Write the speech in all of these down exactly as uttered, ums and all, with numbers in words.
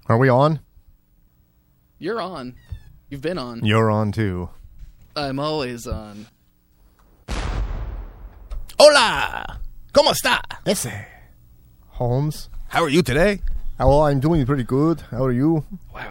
Are we on? You're on. You've been on. You're on, too. I'm always on. Hola! ¿Cómo está? Ese. Holmes. How are you today? Oh, I'm doing pretty good. How are you? Wow.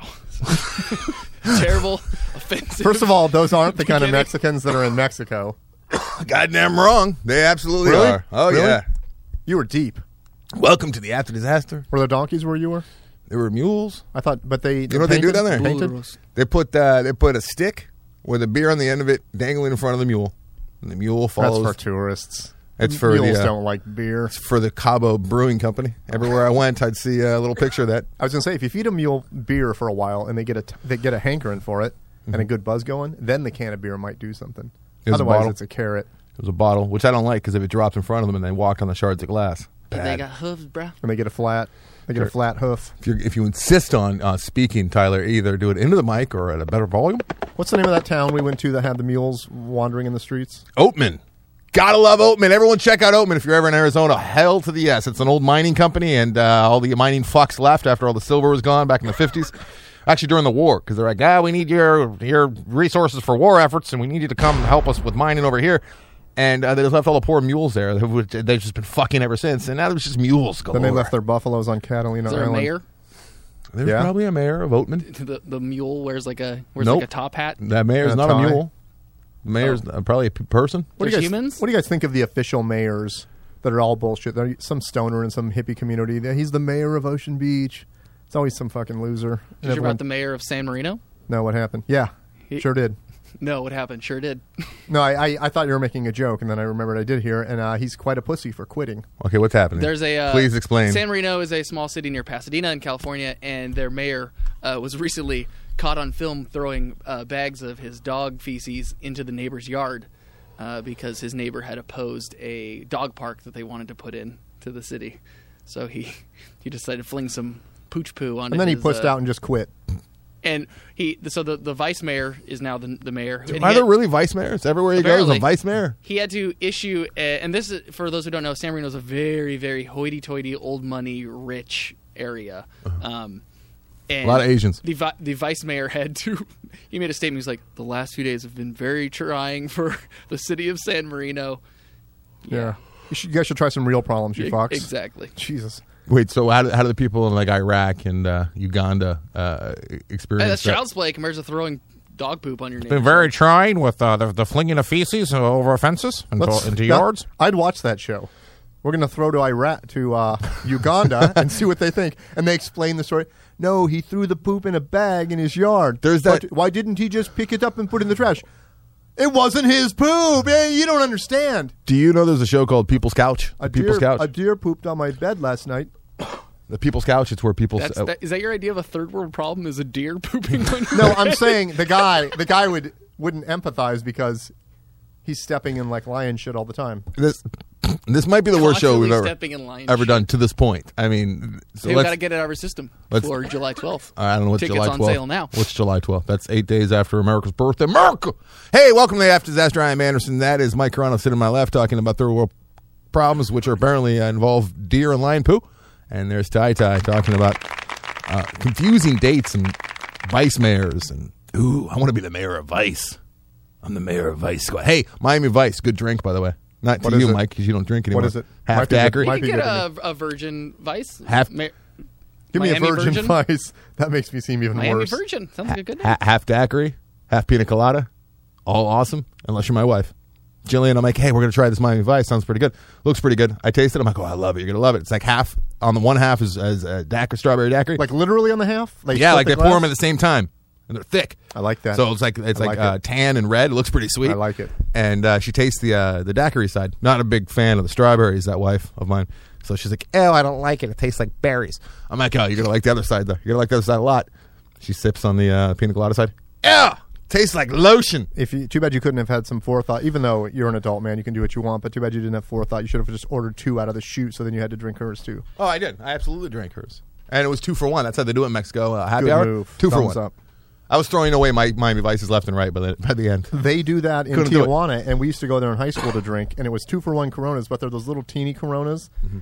Terrible, offensive. First of all, those aren't the kind of Beginning. Mexicans that are in Mexico. Goddamn wrong. They absolutely Really? are. Oh, Really? yeah. You were deep. Welcome to the after disaster. Were there donkeys where you were? There were mules. I thought, but they. You know what they do down there? Painted? They put uh, they put a stick with a beer on the end of it dangling in front of the mule. And the mule follows. That's for tourists. It's for Mules the, uh, don't like beer. It's for the Cabo Brewing Company. Everywhere I went, I'd see a little picture of that. I was going to say, if you feed a mule beer for a while and they get a t- they get a hankering for it mm-hmm. and a good buzz going, then the can of beer might do something. It was Otherwise, a bottle. it's a carrot. It was a bottle, which I don't like because if it dropped in front of them and they walked on the shards of glass, bad. They got hooves, bro. And they get a flat. They get Sure. a flat hoof. If, you're, if you insist on uh, speaking, Tyler, either do it into the mic or at a better volume. What's the name of that town we went to that had the mules wandering in the streets? Oatman. Gotta love Oatman. Everyone check out Oatman if you're ever in Arizona. Hell to the yes. It's an old mining company, and uh, all the mining fucks left after all the silver was gone back in the fifties. Actually, during the war, because they're like, ah, we need your your resources for war efforts, and we need you to come help us with mining over here. And uh, they just left all the poor mules there. They've just been fucking ever since. And now there's just mules galore. Then they left their buffaloes on Catalina Is there Island. a mayor? There's Yeah. probably a mayor of Oatman. The the mule wears like a wears Nope. like a top hat. That mayor's And a not a tie. mule. The mayor's Oh. uh, probably a p- person. What do, you There's guys, humans? what do you guys think of the official mayors that are all bullshit? They're some stoner in some hippie community. He's the mayor of Ocean Beach. It's always some fucking loser. Did you hear Everyone- about the mayor of San Marino? No, what happened? Yeah, He- sure did. No, what happened? Sure did. No, I, I I thought you were making a joke, and then I remembered I did hear, and uh, he's quite a pussy for quitting. Okay, what's happening? There's a uh, Please explain. San Marino is a small city near Pasadena in California, and their mayor uh, was recently caught on film throwing uh, bags of his dog feces into the neighbor's yard uh, because his neighbor had opposed a dog park that they wanted to put in to the city. So he he decided to fling some pooch poo on it. And then he pushed out and just quit. And he so the, the vice mayor is now the the mayor. And he Are there had- really vice mayors? Everywhere you go, Apparently. there's a vice mayor. He had to issue, a, and this is for those who don't know, San Marino is a very, very hoity-toity, old money, rich area. Um, and A lot of Asians. The vi- the vice mayor had to. He made a statement. He's like, "The last few days have been very trying for the city of San Marino." Yeah, you, should, you guys should try some real problems, you E- fucks. Exactly. Jesus. Wait, so how do, how do the people in like Iraq and uh, Uganda uh, Hey, experience that's that? child's play compared to throwing dog poop on your neighbor. Been very trying with uh, the, the flinging of feces over fences into, Let's- into that- yards. I'd watch that show. We're going to throw to Iraq to uh, Uganda and see what they think. And they explain the story. No, he threw the poop in a bag in his yard. There's that- But why didn't he just pick it up and put it in the trash? It wasn't his poop. Eh, You don't understand. Do you know there's a show called People's Couch? A The People's deer, Couch. a deer pooped on my bed last night. the People's Couch. It's where people. That's, uh, that, is that your idea of a third world problem? Is a deer pooping on your No, I'm saying the guy, the guy would wouldn't empathize because he's stepping in like lion shit all the time. this this might be the worst show we've Constantly ever stepping in line ever shit. done to this point. I mean, so We've let's. got to get it out of our system let's- for July twelfth. I don't know what's Tickets July on twelfth. sale now. What's July twelfth? That's eight days after America's birthday. America! Hey, welcome to the After Disaster. I'm Anderson. That is Mike Carano sitting to my left talking about third world problems, which are apparently uh, involve deer and lion poo. And there's Ty Ty talking about uh, confusing dates and vice mayors. And, ooh, I want to be the mayor of Vice. I'm the mayor of Vice Squad. Hey, Miami Vice. Good drink, by the way. Not to What is you, it? Mike, because you don't drink anymore. What is it? Half Might be good. daiquiri. Might You be can get good a, a Virgin Vice. Half- Ma- Give me Miami a virgin, Virgin? vice. That makes me seem even Miami worse. Virgin. Sounds like a good name. Ha- half daiquiri, half pina colada, all awesome, unless you're my wife. Jillian, I'm like, hey, we're going to try this Miami Vice. Sounds pretty good. Looks pretty good. I taste it. I'm like, oh, I love it. You're going to love it. It's like half, on the one half is, is uh, daiquiri, strawberry daiquiri. Like literally on the half? Like yeah, split like the they pour glass? them at the same time. And they're thick. I like that. So it's like it's I like, like uh, it. tan and red. It looks pretty sweet. I like it. And uh, she tastes the uh, the daiquiri side. Not a big fan of the strawberries, that wife of mine. So she's like, oh, I don't like it. It tastes like berries. I'm like, oh, you're going to like the other side, though. You're going to like the other side a lot. She sips on the uh, pina colada side. Yeah, tastes like lotion. If you, too bad you couldn't have had some forethought. Even though you're an adult man, you can do what you want. But too bad you didn't have forethought. You should have just ordered two out of the chute, so then you had to drink hers too. Oh, I did. I absolutely drank hers. And it was two for one. That's how they do it in Mexico. Uh, happy Good hour. move. Two for Thumbs one. up. I was throwing away my Miami Vices left and right by the, by the end. They do that in Couldn't do it. Tijuana, and we used to go there in high school to drink, and it was two for one Coronas, but they're those little teeny Coronas. Mm-hmm.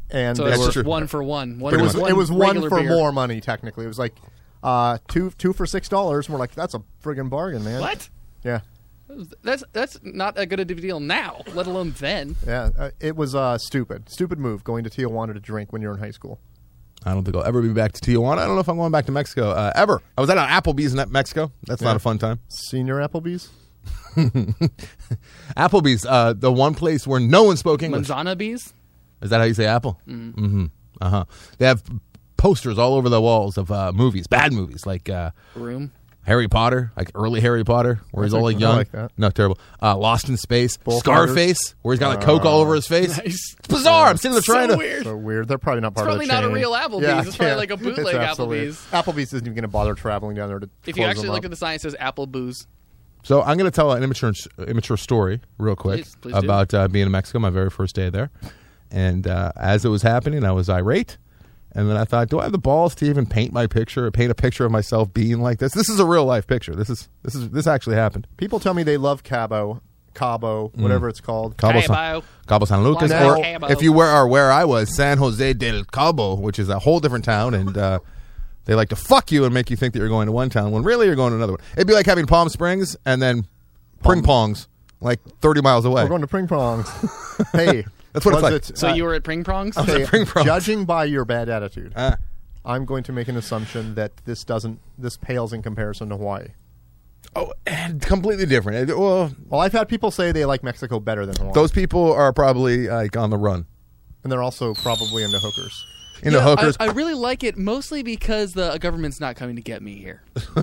and So they it's were- just one for one. One it for was one it was one regular for beer. more money. Technically, it was like uh, two two for six dollars. And we're like, that's a friggin' bargain, man. What? Yeah, That's that's not a good a deal now, let alone then. yeah. Uh, it was uh, stupid, stupid move going to Tijuana to drink when you're in high school. I don't think I'll ever be back to Tijuana. I don't know if I'm going back to Mexico uh, ever. I was at an Applebee's in Mexico. That's Yeah. not a fun time. Senior Applebee's. Applebee's, uh, the one place where no one spoke English. Manzana bees. Is that how you say apple? Mm. Mm-hmm. Uh-huh. They have posters all over the walls of uh, movies, bad movies, like uh, Room. Harry Potter, like early Harry Potter, where he's all like I young. like that. No, terrible. Uh, Lost in Space. Bullfighters. Scarface, where he's got like Coke all over his face. Nice. It's bizarre. I'm sitting there trying So to... weird. So weird. They're probably not part probably of the not a chain. real Applebee's. Yeah, It's probably yeah. like a bootleg It's absolutely- Applebee's. Applebee's isn't even going to bother traveling down there to. If you close actually them look up. at the sign, it says Apple Booze. So I'm going to tell an immature, immature story real quick Please, please do. about uh, being in Mexico, my very first day there. And uh, as it was happening, I was irate. And then I thought, do I have the balls to even paint my picture or paint a picture of myself being like this? This is a real life picture. This is this is this actually happened. People tell me they love Cabo, Cabo, whatever it's called. Cabo, Cabo. San, Cabo San Lucas, Now- or Cabo. if you were are where I was, San Jose del Cabo, which is a whole different town, and uh, they like to fuck you and make you think that you're going to one town when really you're going to another one. It'd be like having Palm Springs and then Pring Pongs, like thirty miles away. We're going to Pring Prongs. Hey, That's what it's was like. it- So uh, you were at Pring Prongs? okay, Pring Prongs. judging by your bad attitude, Ah. I'm going to make an assumption that this doesn't. This pales in comparison to Hawaii. Oh, and completely different. Uh, Well, Well, I've had people say they like Mexico better than Hawaii, those people are probably like on the run. and they're also probably into hookers. Into Yeah, hookers. I, I really like it mostly because the government's not coming to get me here.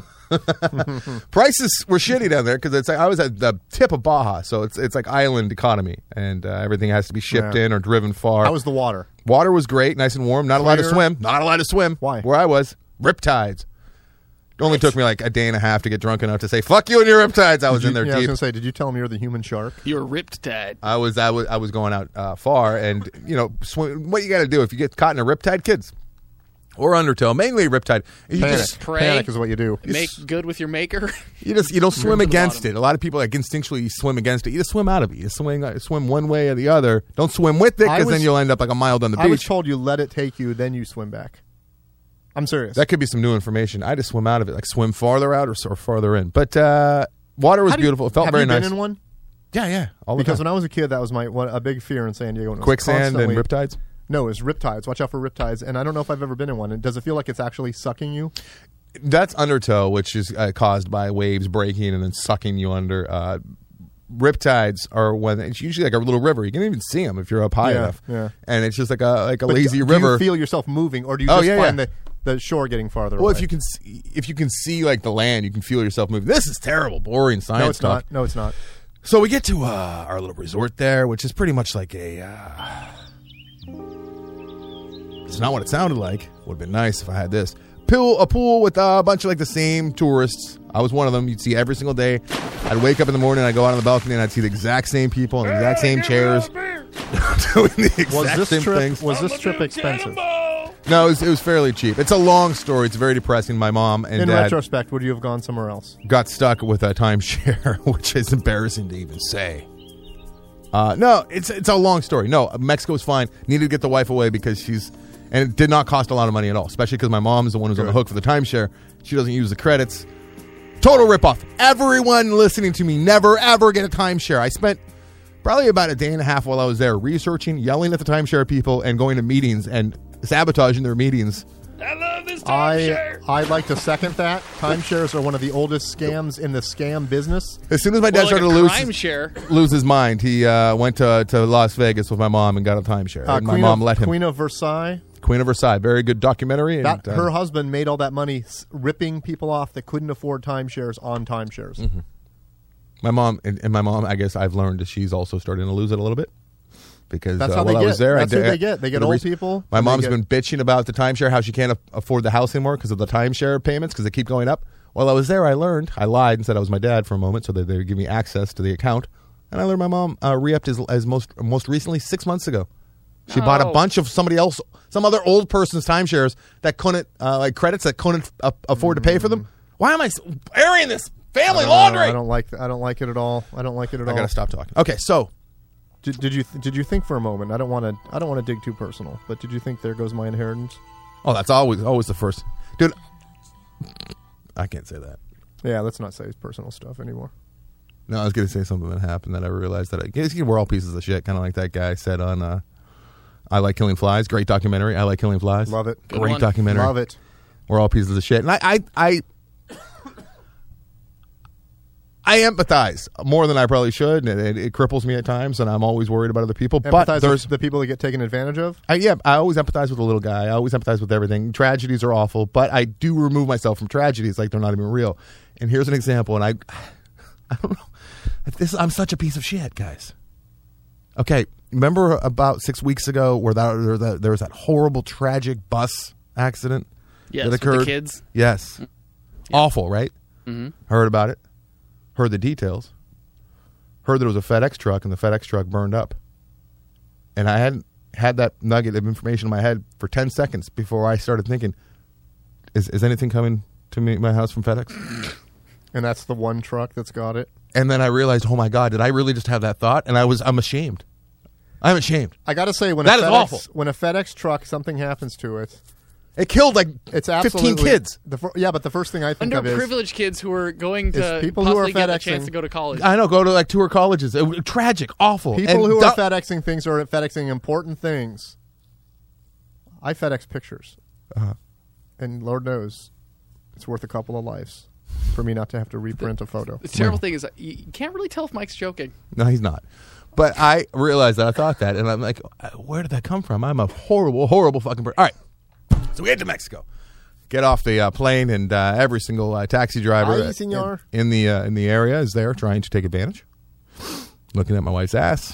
Prices were shitty down there because it's like I was at the tip of Baja, so it's it's like island economy, and uh, everything has to be shipped Yeah. in or driven far. How was the water? Water was great, nice and warm. Not allowed to Clear? swim. Not allowed to swim. Why? Where I was, riptides. It only took me like a day and a half to get drunk enough to say "fuck you" and your riptides. I was Did in you- there yeah, I was deep. going to say, did you tell them you're the human shark? You were ripped, Dad. I was I was I was going out uh, far, and you know swim, what you got to do if you get caught in a riptide, kids, or undertow, mainly riptide. You Panic. just Pray. Panic is what you do. Make good with your maker. you just you don't swim to the against bottom. it. A lot of people like instinctually swim against it. You just swim out of it. You swim uh, swim one way or the other. Don't swim with it I because was- then you'll end up like a mile down the I was beach. told you let it take you, then you swim back. I'm serious. That could be some new information. I just swim out of it, like swim farther out or, or farther in. But uh, water was How do you- beautiful. It felt have very you nice. been in one? Yeah, yeah. All the Because time. when I was a kid, that was my one, a big fear in San Diego. And it was Quicksand and constantly- riptides. No, it's riptides. Watch out for riptides. And I don't know if I've ever been in one. And does it feel like it's actually sucking you? That's undertow, which is uh, caused by waves breaking and then sucking you under. Uh, riptides are when it's usually like a little river. You can even see them if you're up high Yeah, enough. yeah. And it's just like a like a But lazy do river. you feel yourself moving, or do you Oh, just yeah, find yeah. the, the shore getting farther well, away? if you can see, if you can see like the land, you can feel yourself moving. This is terrible, boring science no, it's talk. not. No, it's not. So we get to uh, our little resort there, which is pretty much like a. Uh, it's not what it sounded like. Would have been nice if I had this pool, a pool with uh, a bunch of like the same tourists. I was one of them. You'd see every single day. I'd wake up in the morning, I'd go out on the balcony, and I'd see the exact same people in the exact same chairs doing the exact Was this same trip? things. Was this trip expensive? No, it was, it was fairly cheap. It's a long story. It's very depressing. My mom and In dad retrospect, would you have gone somewhere else? got stuck with a timeshare, which is embarrassing to even say. Uh, no, it's it's a long story. No, Mexico's fine. Needed to get the wife away because she's, and it did not cost a lot of money at all, especially because my mom is the one who's on the Good. hook for the timeshare. She doesn't use the credits. Total ripoff. Everyone listening to me, never ever get a timeshare. I spent probably about a day and a half while I was there researching, yelling at the timeshare people, and going to meetings and sabotaging their meetings. I love this I I'd like to second that. Timeshares are one of the oldest scams in the scam business. As soon as my dad Well, like started a to lose crime share. lose his mind, he uh, went to, to Las Vegas with my mom and got a timeshare. Uh, and my Queen mom of, let him. Queen of Versailles. Queen of Versailles, very good documentary. And, That uh, her husband made all that money s- ripping people off that couldn't afford timeshares on timeshares. Mm-hmm. my mom and, and my mom, I guess I've learned that she's also starting to lose it a little bit because That's uh, how while they I get. was there, That's I who did, they get. They get did a old res- people, My and they mom's get- been bitching about the timeshare, how she can't a- afford the house anymore because of the timeshare payments because they keep going up. While I was there, I learned. I lied and said I was my dad for a moment so that they would give me access to the account. And I learned my mom uh, re-upped as, as most most recently six months ago. She bought a No. bunch of somebody else, some other old person's timeshares that couldn't, uh, like credits that couldn't uh, afford to pay for them. Why am I s- airing this family Uh, laundry? I don't like. I don't like it at all. I don't like it at I all. gotta stop talking. Okay, so Did, did you th- did you think for a moment? I don't want to I don't want to dig too personal, but did you think there goes my inheritance? Oh, that's always always the first, dude. I can't say that. Yeah, let's not say personal stuff anymore. No, I was going to say something that happened that I realized that I guess we're all pieces of shit, kind of like that guy said on uh, I Like Killing Flies. Great documentary. I Like Killing Flies. Love it. Good Great one. documentary. Love it. We're all pieces of shit. And I I I, I empathize more than I probably should, and it, it cripples me at times, and I'm always worried about other people. But Empathize there's with the people that get taken advantage of. I, yeah, I always empathize with the little guy. I always empathize with everything. Tragedies are awful, but I do remove myself from tragedies like they're not even real. And here's an example, and I I don't know. This, I'm such a piece of shit, guys. Okay, remember about six weeks ago where that, there, that, there was that horrible, tragic bus accident Yes, that with occurred? the kids. Yes. Awful, right? Mm-hmm. Heard about it. Heard the details. Heard that it was a FedEx truck, and the FedEx truck burned up. And I hadn't had that nugget of information in my head for ten seconds before I started thinking, is, is anything coming to me, my house from FedEx? And that's the one truck that's got it. And then I realized, oh my God, did I really just have that thought? And I was, I'm ashamed. I'm ashamed. I got to say, when That a is FedEx, awful. when a FedEx truck, something happens to it, It killed like it's fifteen absolutely kids. The fir- yeah, but the first thing I think of is Underprivileged kids who are going to is people who are possibly get a FedExing- chance to go to college. I know, go to like tour colleges. It was tragic, awful. people And who du- are FedExing things or FedExing important things. I FedEx pictures, Uh-huh. and Lord knows, it's worth a couple of lives for me not to have to reprint a photo. The terrible thing is you you can't really tell if Mike's joking. No, he's not. But I realized that I thought that, and I'm like, where did that come from? I'm a horrible, horrible fucking person. All right, so we head to Mexico. Get off the uh, plane, and uh, every single uh, taxi driver Aye, in, senor. in the uh, in the area is there trying to take advantage. Looking at my wife's ass.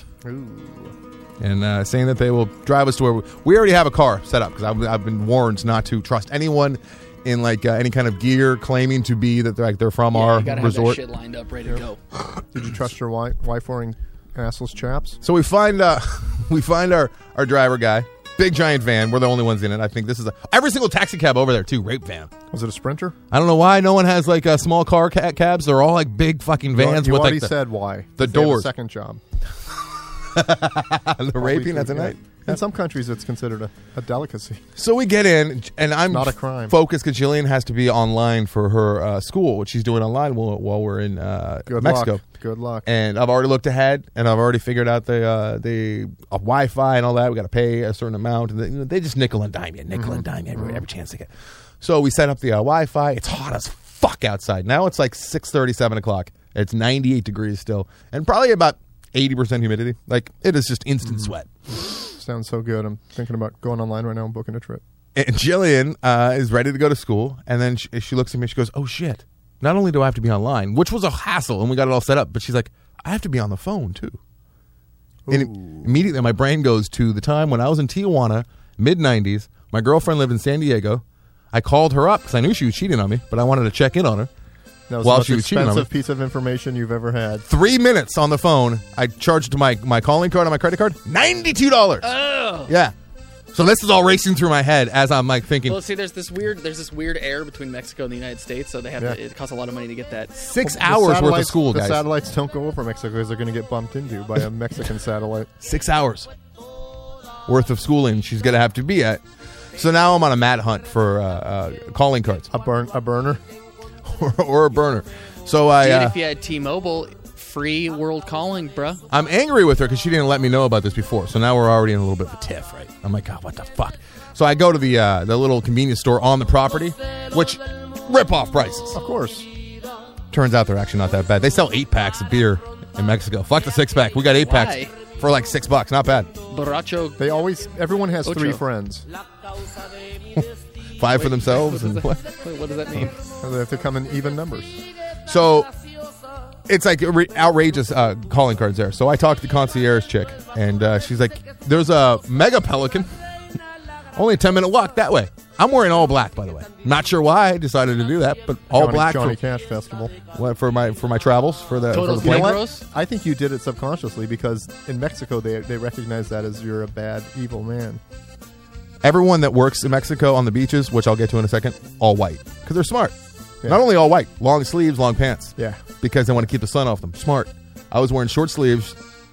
And uh, saying that they will drive us to where we, we already have a car set up because I've, I've been warned not to trust anyone in like uh, any kind of gear claiming to be that they're like they're from Yeah, our you gotta resort. have that shit lined up, ready to go. Did you trust your wife, wife wearing assless chaps? So we find uh, we find our, our driver guy, big giant van. We're the only ones in it. I think this is a, every single taxi cab over there too. Rape van. Was it a Sprinter? I don't know why no one has like a small car ca- cabs. They're all like big fucking vans you with already like the, said why. the They have a doors. second job. the raping. That's a Yeah. night. In some countries, it's considered a, a delicacy. So we get in, and I'm Not a crime. focused because Jillian has to be online for her uh, school, which she's doing online while, while we're in uh, Good Mexico. luck. Good luck. And I've already looked ahead, and I've already figured out the uh, the uh, Wi-Fi and all that. We got to pay a certain amount, and they, you know, they just nickel and dime you, nickel and dime you every, every chance they get. So we set up the uh, Wi-Fi. It's hot as fuck outside. Now it's like six thirty, seven o'clock. It's ninety-eight degrees still, and probably about eighty percent humidity. Like it is just instant sweat. Sounds so good. I'm thinking about going online right now and booking a trip. And Jillian uh, is ready to go to school, and then she, she looks at me and she goes, oh, shit. Not only do I have to be online, which was a hassle, and we got it all set up, but she's like, I have to be on the phone, too. And im- immediately my brain goes to the time when I was in Tijuana, mid nineties. My girlfriend lived in San Diego. I called her up because I knew she was cheating on me, but I wanted to check in on her. That was While the most she was cheating on me. expensive piece of information you've ever had. Three minutes on the phone, I charged to my, my calling card on my credit card, ninety-two dollars. Oh. Yeah. So this is all racing through my head as I'm like thinking, Well, see, there's this weird, there's this weird air between Mexico and the United States, so they have Yeah. to. It costs a lot of money to get that. six The hours worth of satellites- school, the guys. satellites don't go over Mexico because they're going to get bumped into by a Mexican satellite. Six hours worth of schooling she's going to have to be at. So now I'm on a mad hunt for uh, uh, calling cards A burn, a burner. or, or a burner. So I, Dude, uh, if you had T-Mobile, free world calling, bruh. I'm angry with her because she didn't let me know about this before. So now we're already in a little bit of a tiff, right? I'm like, God, what the fuck? So I go to the uh, the little convenience store on the property, which rip off prices. Of course. Turns out they're actually not that bad. They sell eight packs of beer in Mexico. Fuck the six pack. We got eight Why? packs for like six bucks. Not bad. Borracho. They always, everyone has three Ocho. friends. Five for themselves. What And does, that, wait, what does that mean? And they have to come in even numbers. So it's like outra- outrageous uh, calling cards there. So I talked to the concierge chick, and uh, she's like, there's a Mega Pelican, only a ten minute walk that way. I'm wearing all black, by the way. Not sure why I decided to do that, but all Johnny, black Johnny for, Cash Festival. what, for my for my travels for the, for Todos the You know plane. what? Negros? I think you did it subconsciously because in Mexico they they recognize that as you're a bad, evil man. Everyone that works in Mexico on the beaches, which I'll get to in a second, all white because they're smart. Yeah. Not only all white, long sleeves, long pants. Yeah. Because they want to keep the sun off them. Smart. I was wearing short sleeves,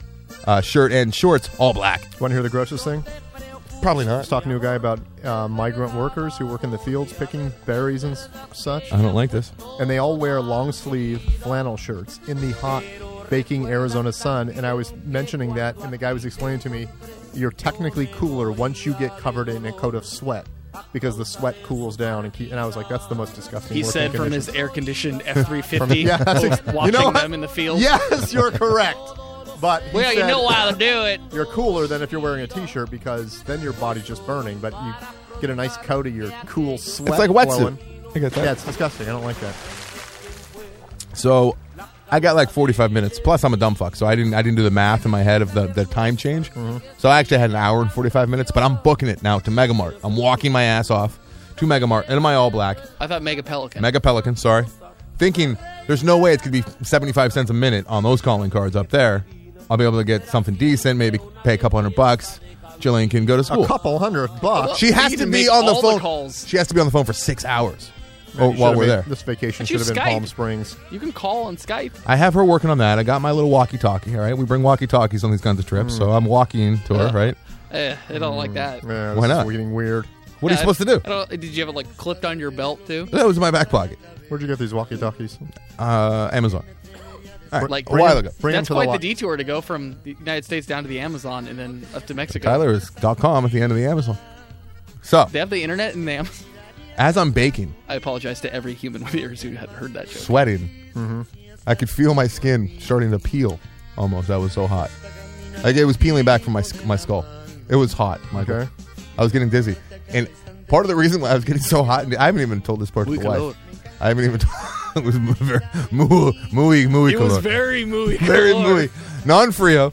uh, shirt and shorts, all black. Want to hear the grossest thing? Probably I not. was talking to a guy about uh, migrant workers who work in the fields picking berries and s- such, I don't like this. and they all wear long sleeve flannel shirts in the hot, baking Arizona sun. And I was mentioning that, and the guy was explaining to me, you're technically cooler once you get covered in a coat of sweat, because the sweat cools down. And, keep, and I was like, that's the most disgusting. He working said from his conditions. air-conditioned F three fifty, Yeah, that's ex- watching you know what? them in the field. Yes, you're correct. But he Well, you said know how to do it. you're cooler than if you're wearing a t-shirt, because then your body's just burning. But you get a nice coat of your cool sweat. It's like a wetsuit. flowing. I get that. Yeah, it's disgusting. I don't like that. So I got like forty-five minutes. Plus, I'm a dumb fuck, so I didn't I didn't do the math in my head of the, the time change. Mm-hmm. So I actually had an hour and forty-five minutes, but I'm booking it now to Megamart. I'm walking my ass off to Megamart in my all black. I thought Mega Pelican. Mega Pelican, sorry. Thinking there's no way it's going to be seventy-five cents a minute on those calling cards up there. I'll be able to get something decent, maybe pay a couple hundred bucks. Jillian can go to school. A couple hundred bucks. She has You to need to be make on the all the phone. calls. She has to be on the phone for six hours oh, You while should've we're made- there. This vacation But should you have been Skype. Palm Springs. You can call on Skype. I have her working on that. I got my little walkie-talkie, all right? We bring walkie-talkies on these kinds of trips, so I'm walking to her, Uh. right? Eh, I don't like that. Yeah, Why this not? is getting weird. What are you Yeah, supposed to do? I don't, did you have it like clipped on your belt too? That was in my back pocket. Where'd you get these walkie-talkies? Uh, Amazon. All right, Like a while ago. Bring 'em That's to quite the the, wa- detour to go from the United States down to the Amazon and then up to Mexico. Tyler is dot com at the end of the Amazon. So, They have the internet in the Amazon. as I'm baking, I apologize to every human with ears who had heard that joke. sweating, I could feel my skin starting to peel almost. That was so hot. Like it was peeling back from my sk- my skull. It was hot, Michael. Okay. I was getting dizzy. And part of the reason why I was getting so hot, and I haven't even told this part to Muy the calor. wife. I haven't even told it was very, muy, muy, muy It was calor. very muy Very calor. muy. Non-frio.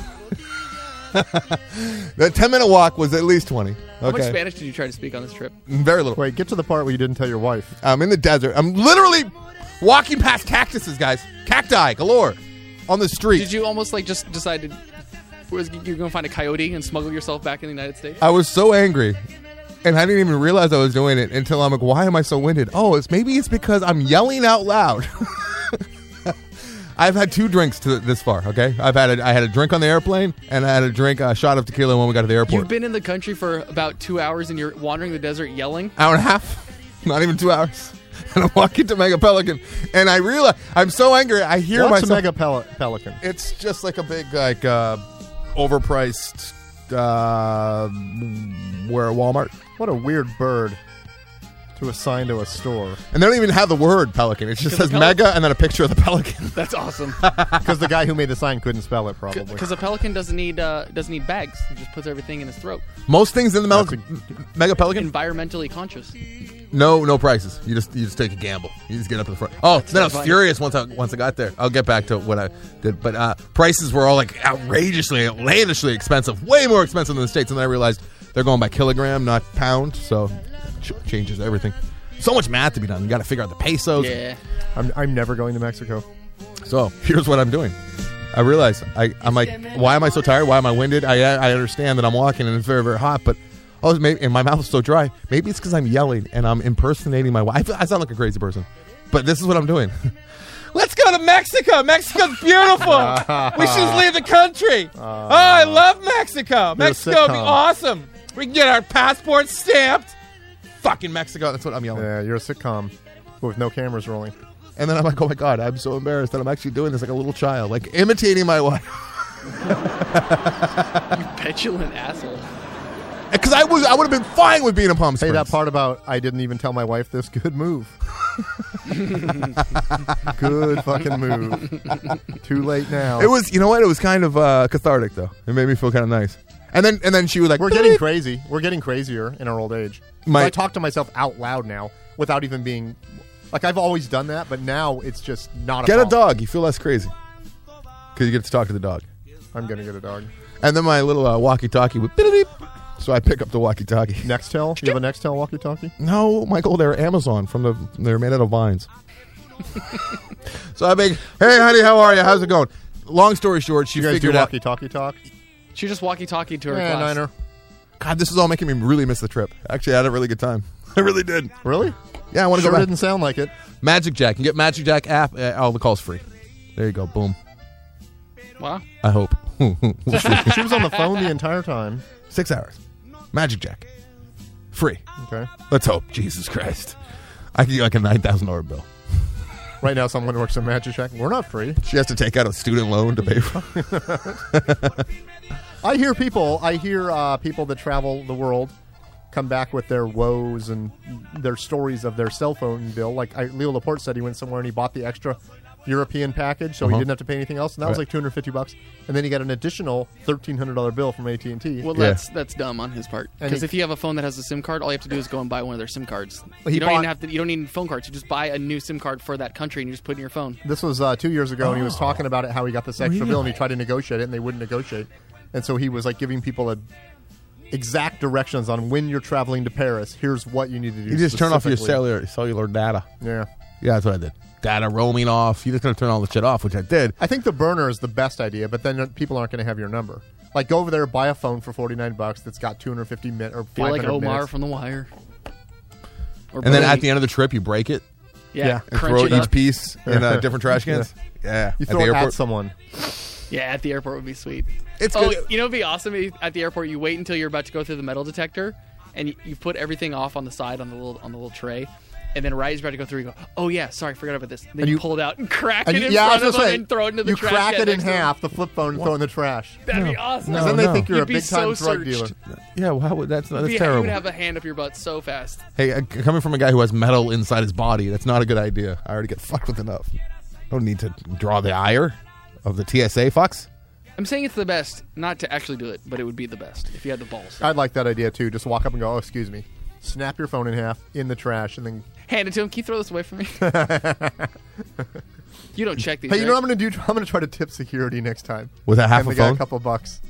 That ten-minute walk was at least twenty. How much Okay. Spanish did you try to speak on this trip? Very little. Wait, get to the part where you didn't tell your wife. I'm in the desert. I'm literally walking past cactuses, guys. Cacti galore on the street. Did you almost like just decide to, was you going to find a coyote and smuggle yourself back in the United States? I was so angry, and I didn't even realize I was doing it until I'm like, why am I so winded? Oh, it's maybe it's because I'm yelling out loud. I've had two drinks to this far. Okay, I've had a, I had a drink on the airplane, and I had a drink, a shot of tequila when we got to the airport. You've been in the country for about two hours and you're wandering the desert yelling? Hour and a half, not even two hours. And I'm walking to Mega Pelican, and I realize I'm so angry. I hear What's a myself. mega pel- pelican? It's just like a big, like, uh, overpriced, uh, where Walmart. What a weird bird to assign to a store. And they don't even have the word pelican. It just Because says the pel- mega and then a picture of the pelican. That's awesome. Because the guy who made the sign couldn't spell it, probably. Because a pelican doesn't need uh, doesn't need bags. He just puts everything in his throat. Most things in the mel- That's mega pelican, Environmentally conscious. no, no prices. You just you just take a gamble. You just get up in the front. Oh, then I was fine. furious once I once I got there. I'll get back to what I did, but uh, prices were all like outrageously, outlandishly expensive, way more expensive than the States. And then I realized they're going by kilogram, not pound, so ch- changes everything. So much math to be done. You got to figure out the pesos. Yeah. I'm, I'm never going to Mexico. So here's what I'm doing. I realize I, I'm like, why am I so tired? Why am I winded? I I understand that I'm walking and it's very very hot, but oh, maybe and my mouth is so dry. Maybe it's because I'm yelling and I'm impersonating my wife. I sound like a crazy person, but this is what I'm doing. Let's go to Mexico. Mexico's beautiful. We should just leave the country. oh, I love Mexico. Mexico would be sitcom. awesome. We can get our passports stamped. Fucking Mexico. That's what I'm yelling. Yeah, you're a sitcom with no cameras rolling. And then I'm like, oh my God, I'm so embarrassed that I'm actually doing this like a little child, like imitating my wife. Petulant asshole. Because I was, I would have been fine with being in Palm Hey, Springs. that part about I didn't even tell my wife this, good move. Good fucking move. Too late now. It was, you know what? It was kind of uh, cathartic, though. It made me feel kind of nice. And then, and then she was like, We're getting crazy. We're getting crazier in our old age. My- I talk to myself out loud now without even being... Like, I've always done that, but now it's just not a Get a problem. dog. You feel less crazy because you get to talk to the dog. I'm going to get a dog. And then my little uh, walkie-talkie would beep, beep. So I pick up the walkie-talkie. Nextel? You have a Nextel walkie-talkie? No, Michael, they're Amazon from the. They're made out of vines. So I make, hey, honey, how are you? How's it going? Long story short, she You guys do figured out. walkie-talkie talk? She just walkie-talkie to her Yeah, class. Niner. God, this is all making me really miss the trip. Actually, I had a really good time. I really did. Really? Yeah, I want to Sure go back. didn't sound like it. Magic Jack. You can get Magic Jack app. Uh, all the calls free. There you go. Boom. Wow. I hope. She was on the phone the entire time. Six hours. Magic Jack. Free. Okay. Let's hope. Jesus Christ. I could get like a nine thousand dollars bill. Right now, someone works at Magic Shack. We're not free. She has to take out a student loan to pay for. I hear people. I hear uh, people that travel the world come back with their woes and their stories of their cell phone bill. Like I, Leo Laporte said, he went somewhere and he bought the extra European package, so Uh-huh. he didn't have to pay anything else, and that was Right. like two hundred fifty bucks. And then he got an additional thirteen hundred dollar bill from A T and T. Well, Yeah. that's that's dumb on his part. And Because he- if you have a phone that has a SIM card, all you have to do is go and buy one of their SIM cards. Well, he you don't bought- even have to. You don't need phone cards. You just buy a new SIM card for that country and you just put it in your phone. This was uh, two years ago, and he was talking about it, how he got this extra bill, and he Really? tried to negotiate it, and they wouldn't negotiate. And so he was like giving people a exact directions on when you're traveling to Paris. Here's what you need to do. You just turn off your specifically. cellular cellular data. Yeah. Yeah, that's what I did. Data roaming off. You just gotta turn all the shit off, which I did. I think the burner is the best idea, but then people aren't going to have your number. Like, go over there, buy a phone for forty-nine bucks that's got two hundred fifty minutes or Feel five like hundred Omar minutes. from The Wire. Or And then Brody. at the end of the trip, you break it yeah, Yeah. and crunch throw it each up. piece in uh, different trash cans. Yeah, You at throw the it airport. at someone. Yeah, at the airport would be sweet. It's oh, good. you know, it'd be awesome if at the airport. You wait until you're about to go through the metal detector, and you, you put everything off on the side on the little on the little tray, and then right as you're about to go through, you go, "Oh yeah, sorry, forgot about this." Then And you, you- pull it out and crack And it you, in yeah, I front was of them gonna say, and throw it into the you trash crack can it in next to them. half, the flip phone, and throw it in the trash. That'd be awesome. No, then they no. think you're You'd a be big time so drug searched. dealer. Yeah, well, how would- that's that's You'd be- terrible. You would have a hand up your butt so fast. Hey, uh, coming from a guy who has metal inside his body, that's not a good idea. I already get fucked with enough. I don't need to draw the ire of the T S A fucks. I'm saying it's the best, not to actually do it, but it would be the best if you had the balls. I'd like that idea too. Just walk up and go, "Oh, excuse me." Snap your phone in half in the trash, and then Hand it to him. Can you throw this away from me? You don't check these. hey, you know right? what I'm going to do? I'm going to try to tip security next time. With a half Hand a the guy phone? a couple bucks.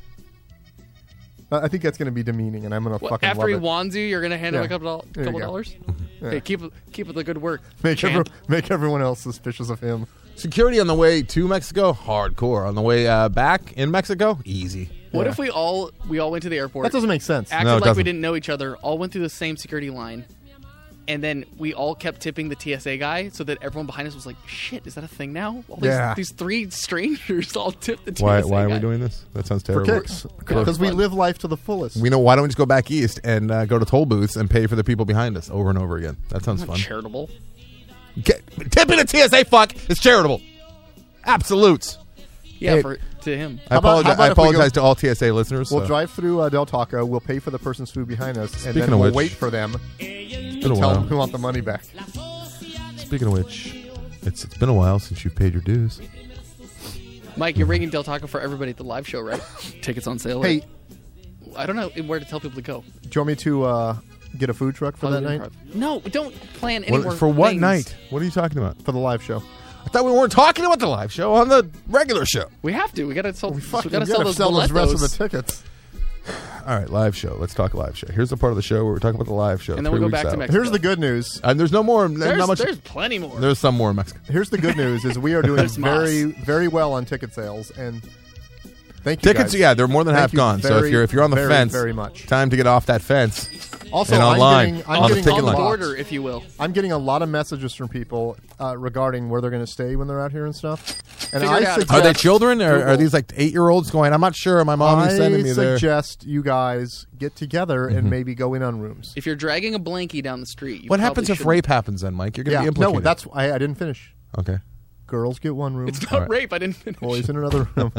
Uh, I think that's going to be demeaning, and I'm going to What, fucking after love he it. wands you, you're gonna hand him Yeah. a couple, doll- There you couple go. dollars. Yeah. Hey, keep keep it the good work. Make, champ. every, make everyone else suspicious of him. Security on the way to Mexico, hardcore. On the way uh, back in Mexico, easy. What Yeah. if we all we all went to the airport, That doesn't make sense. acted No, it like we doesn't. didn't know each other, all went through the same security line, and then we all kept tipping the T S A guy, so that everyone behind us was like, "Shit, is that a thing now?" All these, Yeah. these three strangers all tipped the T S A Why? guy. Why are we doing this? That sounds For terrible. kicks. Because we fun. live life to the fullest. We know. Why don't we just go back east and uh, go to toll booths and pay for the people behind us over and over again? That sounds Not fun. charitable. Get, tipping a T S A fuck is charitable. Absolutes. Yeah, Hey. for to him. I How about- apologize. how about I if we go- apologize to all T S A listeners. We'll so. drive through uh, Del Taco. We'll pay for the person's food behind us, and Speaking then of we'll which- wait for them It's to been a tell while. them we want the money back. Speaking of which, it's it's been a while since you've paid your dues. Mike, you're ringing Del Taco for everybody at the live show, right? Tickets on sale. Hey, I don't know where to tell people to go. do you want me to uh, get a food truck for that Hollywood night? Improv. No, don't plan any What, more for what things. night? What are you talking about? For the live show. I thought we weren't talking about the live show on the regular show. We have to. We gotta sell. We We, fucking gotta gotta sell those sell those rest of the boletos. tickets. All right, live show. Let's talk live show. Here's the part of the show where we're talking about the live show. And then three we'll go weeks back to out. Mexico. Here's the good news. And there's no more. There's, not much. there's plenty more. There's some more in Mexico. Here's the good news: is we are doing There's very, Moss. very well on ticket sales, and thank you. Tickets, guys. yeah, they're more than Thank half you gone. so very, if you're if you're on the very, fence, very much. time to get off that fence. Also, and I'm online, getting, I'm on the getting ticket a on the line. lot- border, if you will. I'm getting a lot of messages from people uh, regarding where they're going to stay when they're out here and stuff. And Figure I it out. suggest, Are they children or are Google- these like eight year olds going? I'm not sure. My mom is I sending me there. suggest you guys get together Mm-hmm. and maybe go in on rooms. If you're dragging a blankie down the street, you What probably happens if shouldn't. rape happens then, Mike? You're going to Yeah, be implicated. no, that's I, I didn't finish. okay. Girls get one room, It's not All right. rape. I didn't finish. boys in another room.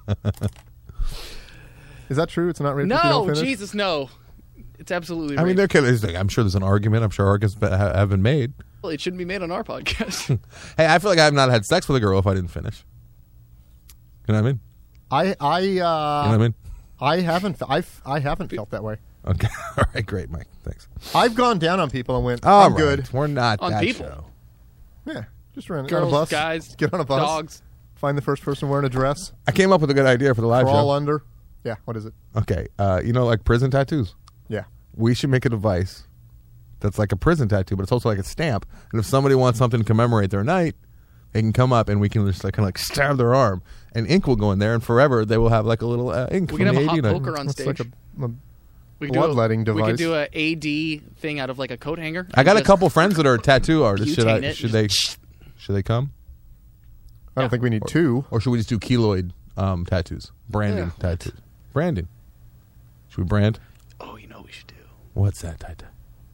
Is that true? It's not rape if you No, don't finish? Jesus, no. It's absolutely. I mean, rape. there could. there's- I'm sure there's an argument. I'm sure arguments be- ha- have been made. Well, it shouldn't be made on our podcast. Hey, I feel like I have not had sex with a girl if I didn't finish. You know what I mean? I I uh, You know what I mean? I haven't I I haven't felt that way. Okay. All right. Great, Mike. Thanks. I've gone down on people and went, All I'm right. good. We're not On that people. show. Yeah, just ran on a Girls, bus. guys, get on a bus. dogs. Find the first person wearing a dress. I came up with a good idea for the live Crawl show. under. Yeah, what is it? Okay. Uh, you know, like prison tattoos. Yeah. We should make a device that's like a prison tattoo, but it's also like a stamp. And if somebody wants something to commemorate their night, they can come up and we can just like kind of like stab their arm, and ink will go in there, and forever they will have like a little uh, ink. We from can the have a hot eighty night. poker on It's stage. like a, a We could do a- bloodletting We device. could do a A D thing out of like a coat hanger. I got a Just- couple friends that are tattoo artists. Should I? Butane it, Should they? just- Should they come? I don't think we need two. Or should we just do keloid um, tattoos? Branding Yeah. tattoos. Branding. Should we brand? Oh, you know what we should do. What's that tattoo?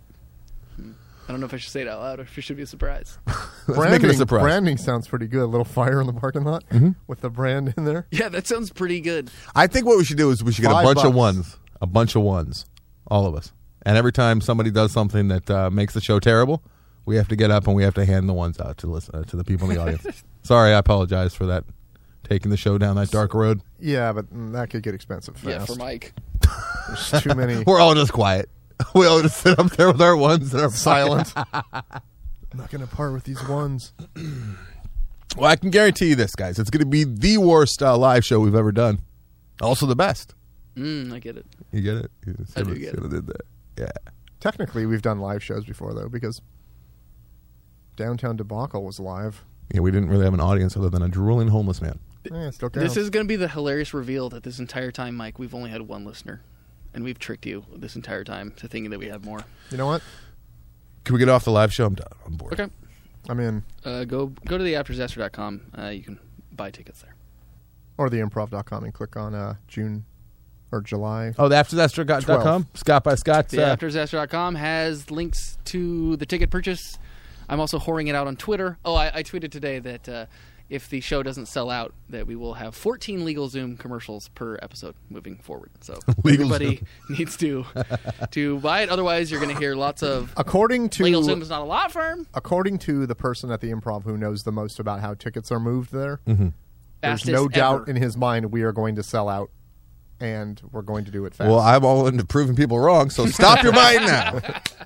I don't know if I should say it out loud or if it should be a surprise. Let's make it a surprise. Branding sounds pretty good. A little fire in the parking lot with the brand in there. Yeah, that sounds pretty good. I think what we should do is we should get Five a bunch of bucks. ones. A bunch of ones. All of us. And every time somebody does something that uh, makes the show terrible, we have to get up and we have to hand the ones out to listen, uh, to the people in the audience. Sorry, I apologize for that. Taking the show down that dark road. Yeah, but mm, that could get expensive fast. Yeah, for Mike. There's too many. We're all just quiet. We all just sit up there with our ones that are Silent. I'm not going to part with these ones. Well, I can guarantee you this, guys. It's going to be the worst uh, live show we've ever done. Also the best. Mm, I get it. You get it? You I do should've- get it. should've did that. Yeah. Technically, we've done live shows before, though, because Downtown Debacle was live. Yeah, we didn't really have an audience other than a drooling homeless man. Eh, it still counts. This is going to be the hilarious reveal that this entire time, Mike, we've only had one listener. And we've tricked you this entire time to thinking that we have more. You know what? Can we get off the live show? I'm done. I'm bored. Okay. I'm in. Uh, go go to the after disaster dot com. Uh, you can buy tickets there. Or the improv dot com and click on uh, June or July. Oh, the after disaster dot com? Scott by Scott. The Uh, after disaster dot com has links to the ticket purchase. I'm also whoring it out on Twitter. Oh, I, I tweeted today that uh, if the show doesn't sell out, that we will have fourteen Legal Zoom commercials per episode moving forward. So Legal everybody needs to to buy it. Otherwise, you're going to hear lots of According to Legal Zoom is not a law firm. according to the person at the improv who knows the most about how tickets are moved there, Mm-hmm. there's Fastest no doubt ever. in his mind we are going to sell out, and we're going to do it fast. well, I'm all into proving people wrong, so stop your mind now.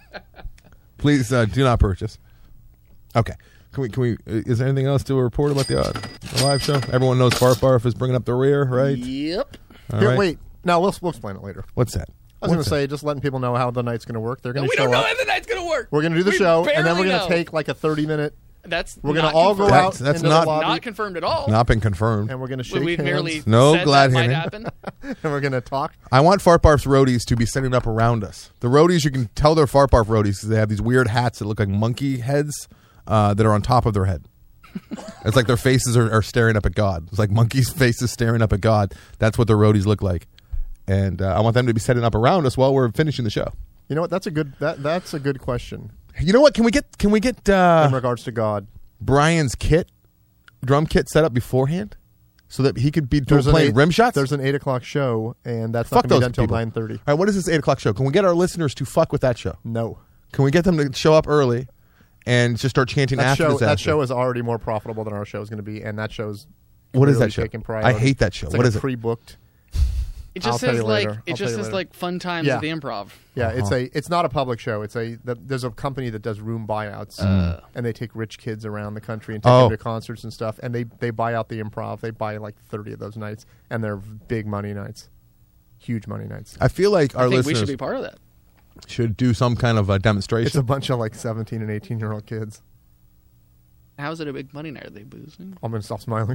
Please uh, do not purchase. Okay. Can we? Can we? Is there anything else to report about the, uh, the live show? Everyone knows Fart Barf is bringing up the rear, right? Yep. All Here, right. wait. No, we'll, we'll explain it later. What's that? I was going What's to that? say, just letting people know how the night's going to work. They're going We to show don't know up. how the night's going to work. We're going to do the We show, and then barely we're going know. to take like a thirty minute. That's We're going to not all go confirmed. out That's- that's into not- the lobby, Not confirmed at all. Not been confirmed. and we're going to shake We've hands, merely No, said glad that might handing. happen. and we're going to talk. I want Fart Barf's roadies to be setting up around us. The roadies, you can tell they're Fart Barf roadies because they have these weird hats that look like monkey heads uh, that are on top of their head. It's like their faces are, are staring up at God. It's like monkeys' faces staring up at God. That's what their roadies look like. And uh, I want them to be setting up around us while we're finishing the show. You know what? That's a good. That that's a good question You know what? Can we get can we get uh, in regards to God. Brian's kit, drum kit set up beforehand so that he could be There's an playing eight- rim shots? There's an eight o'clock show, and that's Fuck not going to be those done until people. nine thirty. All right, what is this eight o'clock show? Can we get our listeners to fuck with that show? No, Can we get them to show up early and just start chanting that after show disaster? that show is already more profitable than our show is going to be, and that show's What is clearly that show? taking I priority. hate that show. It's What like is a it? Pre-booked. It I'll just tell says you like later. it I'll just tell you says later. like fun times Yeah. at the Improv. Yeah, it's Uh-huh. a it's not a public show. It's a the, there's a company that does room buyouts, Uh. and they take rich kids around the country and take Oh. them to concerts and stuff. And they they buy out the Improv. They buy like thirty of those nights, and they're big money nights, huge money nights. I feel like our I think we listeners should be part of that. should do some kind of a It's demonstration. a bunch of like seventeen and eighteen year old kids. How's it a big money night? Are they boozing? I'm gonna stop smiling.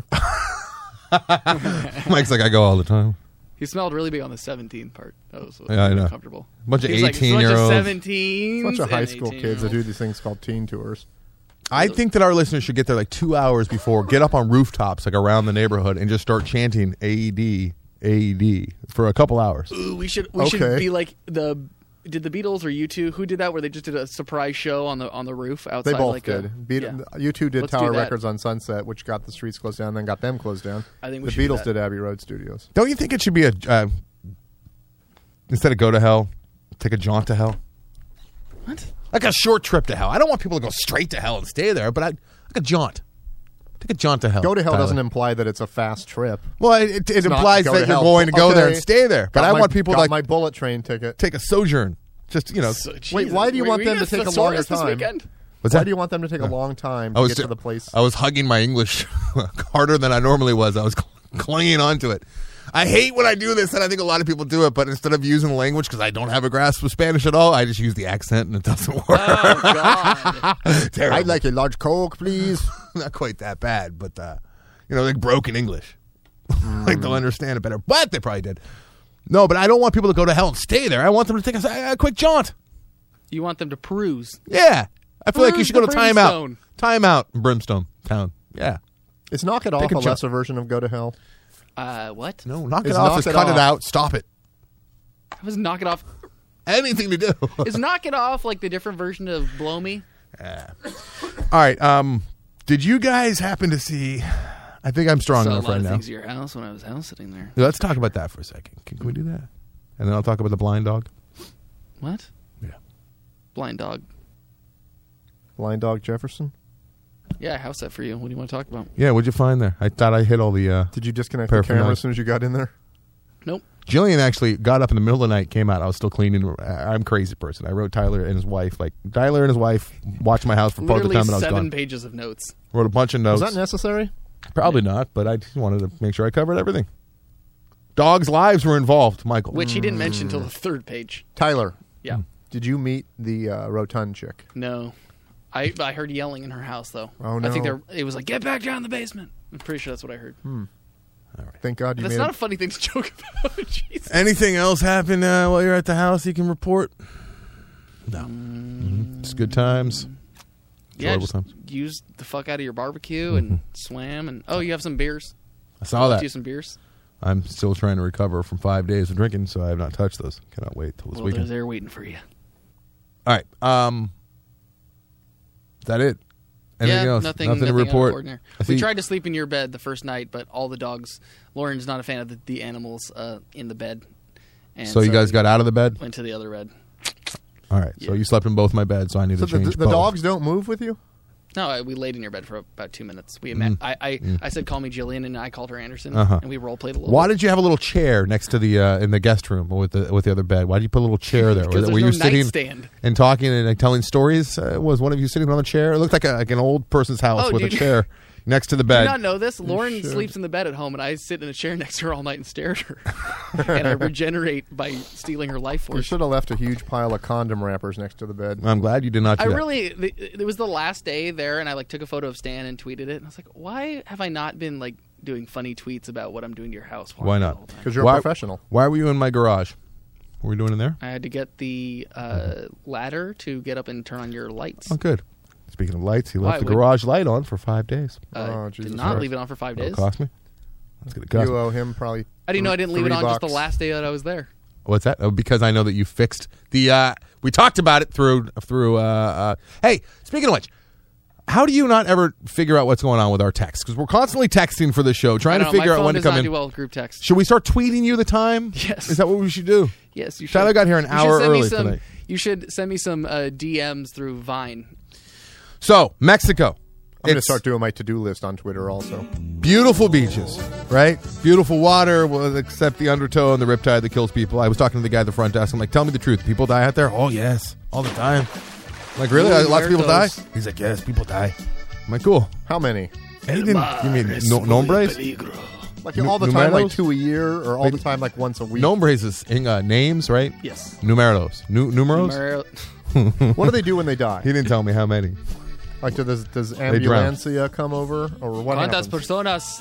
Mike's like, I go all the time. He smelled really big on the seventeen part. That was Yeah, I know. uncomfortable. Bunch of He was like, it's a bunch eighteen-year-olds. of seventeens, bunch of high and school kids that eighteen-year-olds. do these things called teen tours. I think that our listeners should get there like two hours before, get up on rooftops like around the neighborhood and just start chanting A E D, A E D for a couple hours. Ooh, we should we Okay. should be like the. Did the Beatles or U two? Who did that? Where they just did a surprise show on the on the roof outside? They both like did. A, Beat- yeah. You two did Let's do Tower that. Records on Sunset, which got the streets closed down, then got them closed down. I think we the should do Beatles that. did Abbey Road Studios. Don't you think it should be a, uh, instead of go to hell, take a jaunt to hell? What? Like a short trip to hell. I don't want people to go straight to hell and stay there, but I, like a jaunt. Take a jaunt to hell. Go to hell Tyler. doesn't imply that it's a fast trip. Well, it, it not implies go that to you're hell. going to go there Okay. and stay there. But Got I my- want people to got like my bullet train ticket. take a sojourn. Just, you know. So, Wait, Jesus. why do you Were want we them to at take a Thesaurus longer this time? weekend? What's Why that? do you want them to take a long time to I was get ju- to the place? I was hugging my English harder than I normally was. I was cl- clinging onto it. I hate when I do this, and I think a lot of people do it, but instead of using the language, because I don't have a grasp of Spanish at all, I just use the accent, and it doesn't work. Oh God! Terrible. I'd like a large Coke, please. Not quite that bad, but, uh, you know, like broken English. Like they'll understand it better, but they probably did. No, but I don't want people to go to hell and stay there. I want them to take a, a quick jaunt. You want them to peruse? Yeah. I feel like you Where's should go the to timeout. Brimstone? Timeout in Brimstone Town. Yeah. Is Knock It Take Off a a jump. lesser version of Go to Hell? Uh, what? No, knock it It's off. knock Just it cut off. it out. Stop it. I was knock it off. Anything to do. Is knock it off like the different version of blow me? All right. Um, did you guys happen to see? I think I'm strong Saw a enough lot right of now. things at your house when I was house sitting there. Let's talk about that for a second. Can, can we do that? And then I'll talk about the blind dog. What? Yeah. Blind dog. Blind Dog Jefferson. Yeah, I house that for you. What do you want to talk about? Yeah. What'd you find there? I thought I hit all the. Uh, Did you disconnect the Paraphernalia. camera as soon as you got in there? Nope. Jillian actually got up in the middle of the night, came out. I was still cleaning. I'm a crazy person. I wrote Tyler and his wife. Like Tyler and his wife watched my house for part of the Literally time, and I was seven gone. pages of notes. Wrote a bunch of notes. Was that necessary? Probably not, but I just wanted to make sure I covered everything. Dogs' lives were involved, Michael. Which he didn't mention until the third page. Tyler, Yeah. did you meet the uh, rotund chick? No. I I heard yelling in her house, though. Oh, I think no. there it was like, get back down in the basement. I'm pretty sure that's what I heard. Thank God you That's made not it. a funny thing to joke about. Jesus. Anything else happen uh, while you're at the house you can report? No. Mhm. It's good times. Yeah, Enjoyable just times. used the fuck out of your barbecue and swam. And oh, you have some beers. I saw Left that. you some beers. I'm still trying to recover from five days of drinking, so I have not touched those. Cannot wait till this Well, they're weekend. there waiting for you. All right. Um, is that it? Anything yeah, else? nothing, nothing to nothing out of report. ordinary. I We see- tried to sleep in your bed the first night, but all the dogs. Lauren's not a fan of the, the animals uh, in the bed. And So you guys got out of the bed? went to the other bed. All right. So Yeah. you slept in both my beds, so I need So to the, change the both. dogs don't move with you? No, I, we laid in your bed for about two minutes. We met. I I, I said, "Call me Jillian," and I called her Anderson, Mm. Uh-huh. and we role played a little. Why bit. did you have a little chair next to the uh, in the guest room with the with the other bed? Why did you put a little chair there? Because Were, there's were no you sitting nightstand. and talking and like, telling stories? Uh, was one of you sitting on a chair? It looked like, a, like an old person's house Oh, with dude. a chair next to the Do bed. you not know this? Lauren should. sleeps in the bed at home, and I sit in a chair next to her all night and stare at her. And I regenerate by stealing her life You force. should have left a huge pile of condom wrappers next to the bed. I'm glad you did not do I that. really, the, it was the last day there, and I like took a photo of Stan and tweeted it. And I was like, why have I not been like doing funny tweets about what I'm doing to your house? while Why I'm there not? all the time? Because you're Why- a professional. Why were you in my garage? What were we doing in there? I had to get the uh, ladder to get up and turn on your lights. Oh, good. Speaking of lights, he Why left the would- garage light on for five days. Uh, Oh, did Jesus not Christ. leave it on for five That'll days. cost me. That's gonna cost You me. owe him probably. I didn't know I didn't leave it three on just the bucks. last day that I was there. What's that? Oh, because I know that you fixed the. Uh, we talked about it through through. Uh, uh, hey, speaking of which, how do you not ever figure out what's going on with our texts? Because we're constantly texting for the show, trying I to know, figure my out phone when to does come not in. do well with group text. Should we start tweeting you the time? Yes. Is that what we should do? Yes, you should. Tyler got here an You should hour send me early some- tonight. You should send me some uh, D Ms through Vine. So Mexico. I'm going to It's start doing my to-do list on Twitter also. beautiful beaches, right? Beautiful water, well, except the undertow and the riptide that kills people. I was talking to the guy at the front desk. I'm like, tell me the truth. People die out there? Oh, yes. All the time. I'm like, really? Ooh, Lots of people die? muertos. He's like, yes, people die. I'm like, cool. How many? He didn't give me no, nombres? Like Nu- all the time, like numeros? two a year, or all Like, the time, like once a week? Nombres is in, uh, names, right? Yes. Numeros. Nu- numeros? Numero- What do they do when they die? He didn't tell me how many. Like, does does They drown. ambulancia come over, or what ¿Cuántas happens? personas?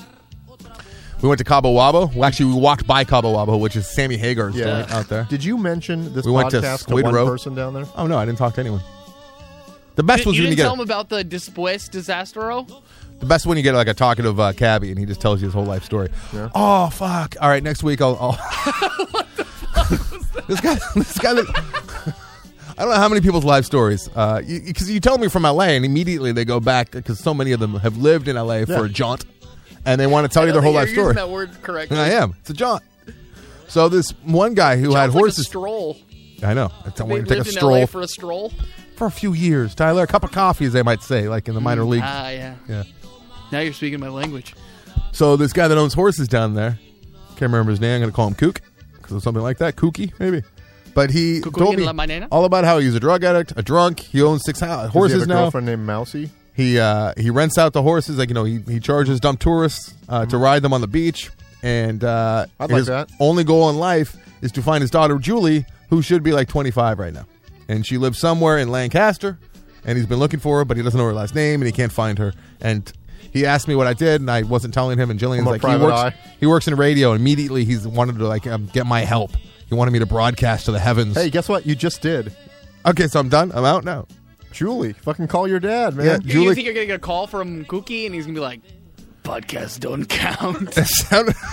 We went to Cabo Wabo. Well, actually, we walked by Cabo Wabo, which is Sammy Hagar's Yeah. joint out there. Did you mention this We went to podcast to, Squid one Row. person down there? Oh, no, I didn't talk to anyone. The best Did, was you when you didn't get tell him about the Después Disastero? the best when you get like a talkative uh, cabbie and he just tells you his whole life story. Yeah. Oh fuck! All right, next week I'll. I'll this guy, this guy. That, I don't know how many people's life stories. Uh, because you, you tell me from L A and immediately they go back because so many of them have lived in L A for Yeah. a jaunt, and they want to tell I you don't their whole think life you're story. using that word correctly. And I am. It's a jaunt. So this one guy who had Sounds like a horses. stroll. I know. I They want to take a lived in stroll L A for a stroll. for a few years. Tyler, a cup of coffee, as they might say, like in the minor leagues. Ah, yeah. Yeah. Now you're speaking my language. So this guy that owns horses down there, can't remember his name. I'm going to call him Kook because of something like that. Kooky, maybe. But he Cucuy told en me la mañana? all about how he's a drug addict, a drunk. He owns six ho- Does he horses have a now. girlfriend named Mousy? He uh, he rents out the horses. Like you know, he, he charges dumb tourists uh, to ride them on the beach. And uh, I'd like his that. only goal in life is to find his daughter Julie, who should be like twenty-five right now, and she lives somewhere in Lancaster. And he's been looking for her, but he doesn't know her last name, and he can't find her. And he asked me what I did, and I wasn't telling him. And Jillian's I'm a like, he private works, eye. he works in radio. And immediately, he's wanted to like um, get my help. He wanted me to broadcast to the heavens. Hey, guess what? You just did. Okay, so I'm done. I'm out now. Julie, fucking call your dad, man. Yeah, You- Julie- You think you're going to get a call from Cookie and he's going to be like, podcasts don't count. It sounded,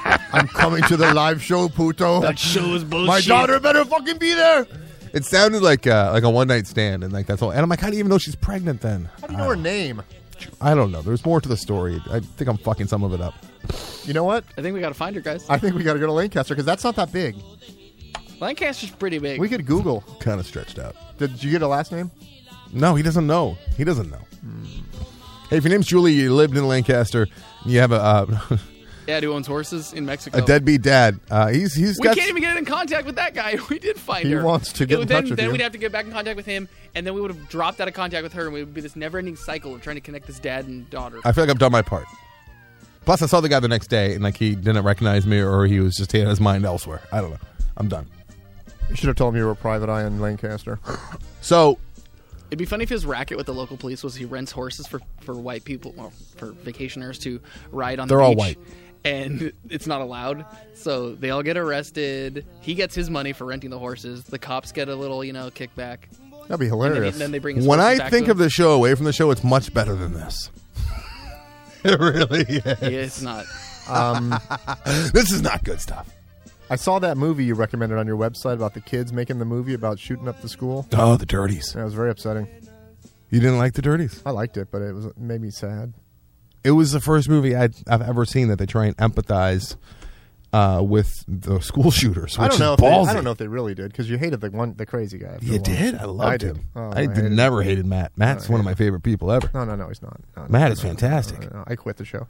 I'm coming to the live show, puto. That show is bullshit. My daughter better fucking be there. It sounded like uh, like a one night stand, and like that's all. And I'm like, how do you even know she's pregnant then? How do you know her name? I don't know. There's more to the story. I think I'm fucking some of it up. You know what? I think we got to find her, guys. I think we got to go to Lancaster because that's not that big. Lancaster's pretty big. We could Google. Kind of stretched out. Did you get a last name? No, he doesn't know. He doesn't know. Hmm. Hey, if your name's Julie, you lived in Lancaster, and you have a uh, Dad who owns horses in Mexico. a deadbeat dad. Uh, he's he's We got. can't even get in contact with that guy. We did find He her. wants to get It- in then, touch with Then you. we'd have to get back in contact with him, and then we would have dropped out of contact with her, and it would be this never-ending cycle of trying to connect this dad and daughter. I feel like I've done my part. Plus, I saw the guy the next day, and like he didn't recognize me, or he was just he had his mind elsewhere. I don't know. I'm done. You should have told me you were a private eye in Lancaster. So It'd be funny if his racket with the local police was he rents horses for, for white people, well, for vacationers to ride on They're the all beach. white. And it's not allowed. So they all get arrested. He gets his money for renting the horses. The cops get a little, you know, kickback. That'd be And then, hilarious. then they bring his when horses I back think to of him. the show away from the show, it's much better than this. It really is. Yeah, it's not. um, This is not good stuff. I saw that movie you recommended on your website about the kids making the movie about shooting up the school. Oh, the Dirties. Yeah, it was very upsetting. You didn't like the Dirties? I liked it, but it was it made me sad. It was the first movie I'd, I've ever seen that they try and empathize uh, with the school shooters. Which I don't know. Is If they, ballsy. I don't know if they really did because you hated the one, the crazy guy. after a You while. did? I loved I did. him. Oh, I, I did hated never him. hated Matt. Matt's I one of my hated favorite people ever. No, no, no, he's not. No, no, Matt no, is no, fantastic. no, no, no. I quit the show.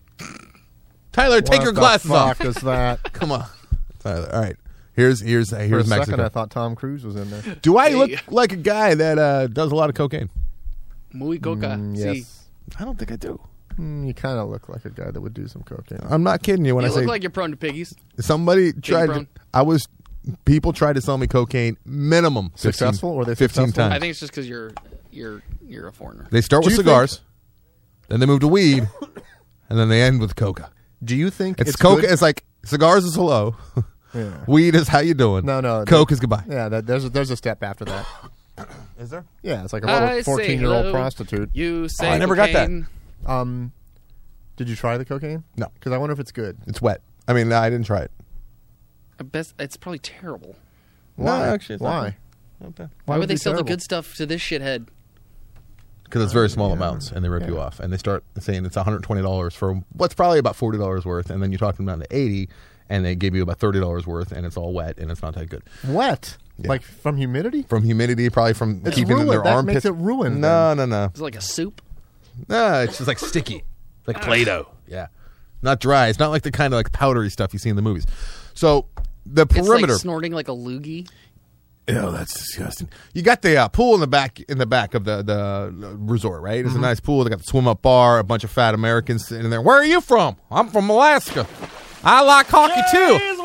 Tyler, take What your the glasses fuck off. is that? Come on, Tyler. All right. Here's here's For a here's second, Mexico. I thought Tom Cruise was in there. Do I Hey. look like a guy that uh, does a lot of cocaine? Muy coca. Mm, See, yes. I don't think I do. Mm, you kind of look like a guy that would do some cocaine. I'm not kidding you when you I look say like you're prone to piggies. somebody tried. To, prone. I was. People tried to sell me cocaine minimum fifteen, Successful? Were they fifteen successful? times. I think it's just because you're you're you're a foreigner. They start Do with you cigars, then they move to weed, and then they end with coca. Do you think It's, it's coca. good? It's like cigars is hello, Yeah. weed is how you doing. No, no. Coke that- is goodbye. Yeah, that, there's a, there's a step after that. Is there? Yeah, it's like a I little say fourteen-year-old hello. prostitute. You say I never got that. cocaine. Um, did you try the cocaine? No. Because I wonder if it's good. It's wet. I mean, I didn't try it. I best, it's probably terrible. Why? No, actually, it's not Why? Okay. Why, would it they be sell the terrible? good stuff to this shithead? Because it's very small yeah. amounts, and they rip you Yeah. off, and they start saying it's one hundred twenty dollars for what's probably about forty dollars worth, and then you talk them down to eighty, and they give you about thirty dollars worth, and it's all wet, and it's not that good. Wet? Yeah. Like from humidity? From humidity, probably from It's keeping ruined. their That armpits. makes it ruined, No, no, no, Is it like a soup? no. It's just like sticky, it's like Play-Doh. Yeah, not dry. It's not like the kind of like powdery stuff you see in the movies. So the It's perimeter. like snorting like a loogie. Ew, that's disgusting. You got the uh, pool in the back in the back of the the resort, right? It's a nice pool. They got the swim up bar. A bunch of fat Americans sitting in there. Where are you from? I'm from Alaska. I like hockey too.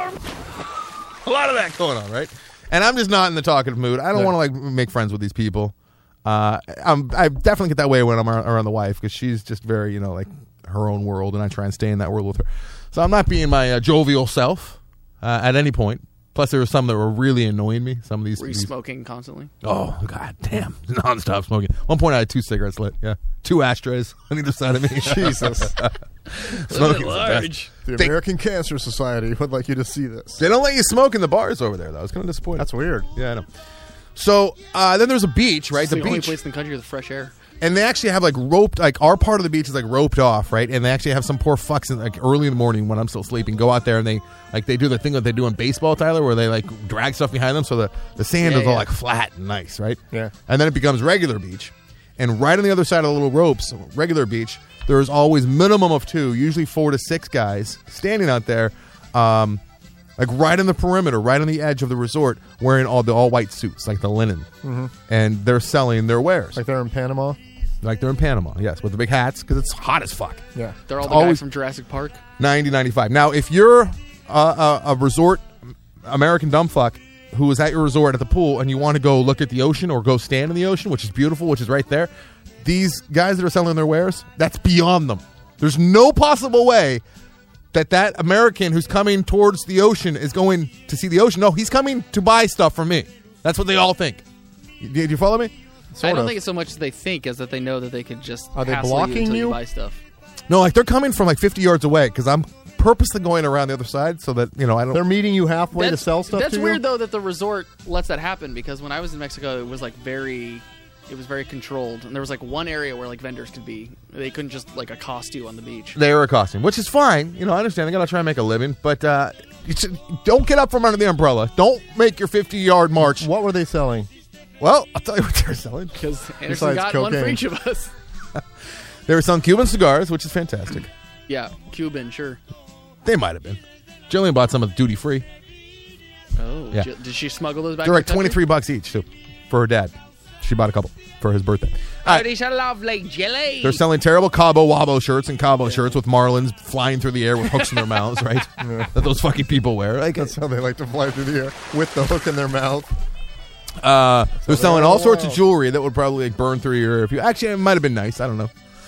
A lot of that going on, right? And I'm just not in the talkative mood. I don't Yeah. want to like make friends with these people. Uh, I'm I definitely get that way when I'm ar- around the wife because she's just very you know like her own world, and I try and stay in that world with her. So I'm not being my uh, jovial self uh, at any point. Plus, there were some that were really annoying me. Some of these, Were you these smoking constantly? oh god damn, nonstop smoking. One point, I had two cigarettes lit. Yeah, two ashtrays on either side of me. Jesus. Smoking was the best. The They- American Cancer Society would like you to see this. They don't let you smoke in the bars over there, though. I was kind of disappointed. That's weird. yeah, I know. So uh, then there's a beach, right? It's The the, only beach, place in the country with fresh air. and they actually have like roped, like our part of the beach is like roped off, right? And they actually have some poor fucks in, like early in the morning when I'm still sleeping, go out there and they like they do the thing that they do in baseball, Tyler, where they like drag stuff behind them, so the the sand Yeah, is all yeah. like flat and nice, right? Yeah. And then it becomes regular beach, and right on the other side of the little ropes, regular beach, there is always minimum of two, usually four to six guys standing out there. Um, like right in the perimeter, right on the edge of the resort, wearing all the all white suits, like the linen, mm-hmm. and they're selling their wares, Like they're in Panama? like they're in Panama, yes, with the big hats because it's hot as fuck. Yeah. They're all It's the always- guys from Jurassic Park. ninety, ninety-five. Now, if you're a, a, a resort American dumbfuck who is at your resort at the pool and you want to go look at the ocean or go stand in the ocean, which is beautiful, which is right there, these guys that are selling their wares, that's beyond them. There's no possible way that that American who's coming towards the ocean is going to see the ocean. No, he's coming to buy stuff from me. That's what they all think. Do you follow me? Sort I don't of. think it's so much as they think as that they know that they could just Are they hassle blocking you until you you? buy stuff. No, like they're coming from like fifty yards away because I'm purposely going around the other side so that you know I don't. They're meeting you halfway That's, to sell stuff. that's to weird you? though that the resort lets that happen because when I was in Mexico, it was like very, it was very controlled, and there was like one area where like vendors could be. They couldn't just like accost you on the beach. They were accosting, which is fine. You know, I understand. They got to try and make a living, but uh, you should, don't get up from under the umbrella. Don't make your fifty-yard march. What were they selling? Well, I'll tell you what they're selling. Because Anderson Besides got one for cocaine. each of us. They were selling Cuban cigars, which is fantastic. Yeah, Cuban, sure. They might have been. Jillian bought some of the duty free. Oh, Yeah. J- did she smuggle those back? They're to like the country? twenty-three bucks each too, for her dad. She bought a couple for his birthday. All right. These are lovely jelly. They're selling terrible Cabo Wabo shirts and Cabo shirts with marlins flying through the air with hooks in their mouths, right? That those fucking people wear. Like, That's how they like to fly through the air with the hook in their mouth. uh, they're selling all sorts of Wow. jewelry that would probably like, burn through your ear. If you actually, it might have been nice. I don't know.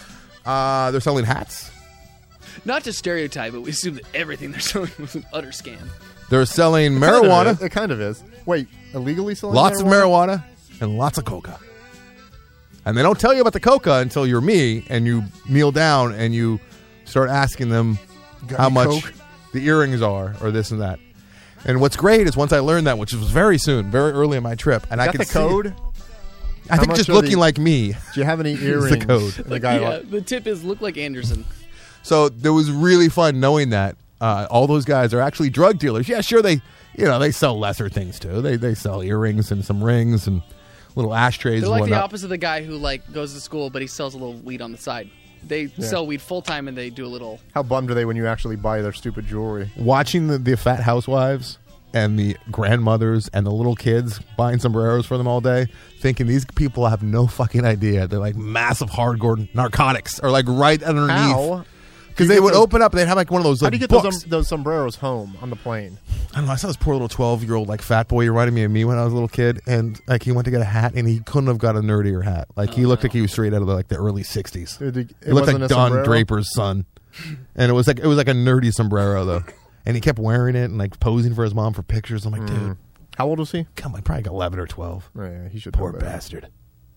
Uh, they're selling hats. Not to stereotype, but we assume that everything they're selling was an utter scam. They're selling Kind of marijuana, is. It kind of is. Wait, illegally selling lots marijuana? of marijuana, and lots of coca. And they don't tell you about the coca until you're me and you kneel down and you start asking them Got how any much coke? the earrings are or this and that. And what's great is once I learned that, which was very soon, very early in my trip, and I Got could the see code? it. I How think much just are looking the- like me. Do you have any earrings? code. And the guy yeah, like, the tip is look like Anderson. So it was really fun knowing that uh, all those guys are actually drug dealers. Yeah, sure, they you know they sell lesser things too. They they sell earrings and some rings and little ashtrays They're and like the whatnot. opposite of the guy who like goes to school, but he sells a little weed on the side. They sell weed full time, and they do a little. how bummed are they when you actually buy their stupid jewelry? Watching the, the fat housewives and the grandmothers and the little kids buying sombreros for them all day, thinking these people have no fucking idea. They're like massive hardcore narcotics or like right underneath. How? Because you they get would those- open up and they'd have like one of those How like do you get books. those, um, those sombreros home on the plane? I don't know. I saw this poor little twelve-year-old like fat boy. He reminded me of me when I was a little kid, and like he went to get a hat, and he couldn't have got a nerdier hat. Like he looked like he was straight out of the, like the early sixties. It, it He looked wasn't like a Don sombrero? Draper's son, and it was like it was like a nerdy sombrero though, and he kept wearing it and like posing for his mom for pictures. I'm like, dude, How old was he? come on, probably like eleven or twelve. Oh, yeah, he should. Poor know better. bastard.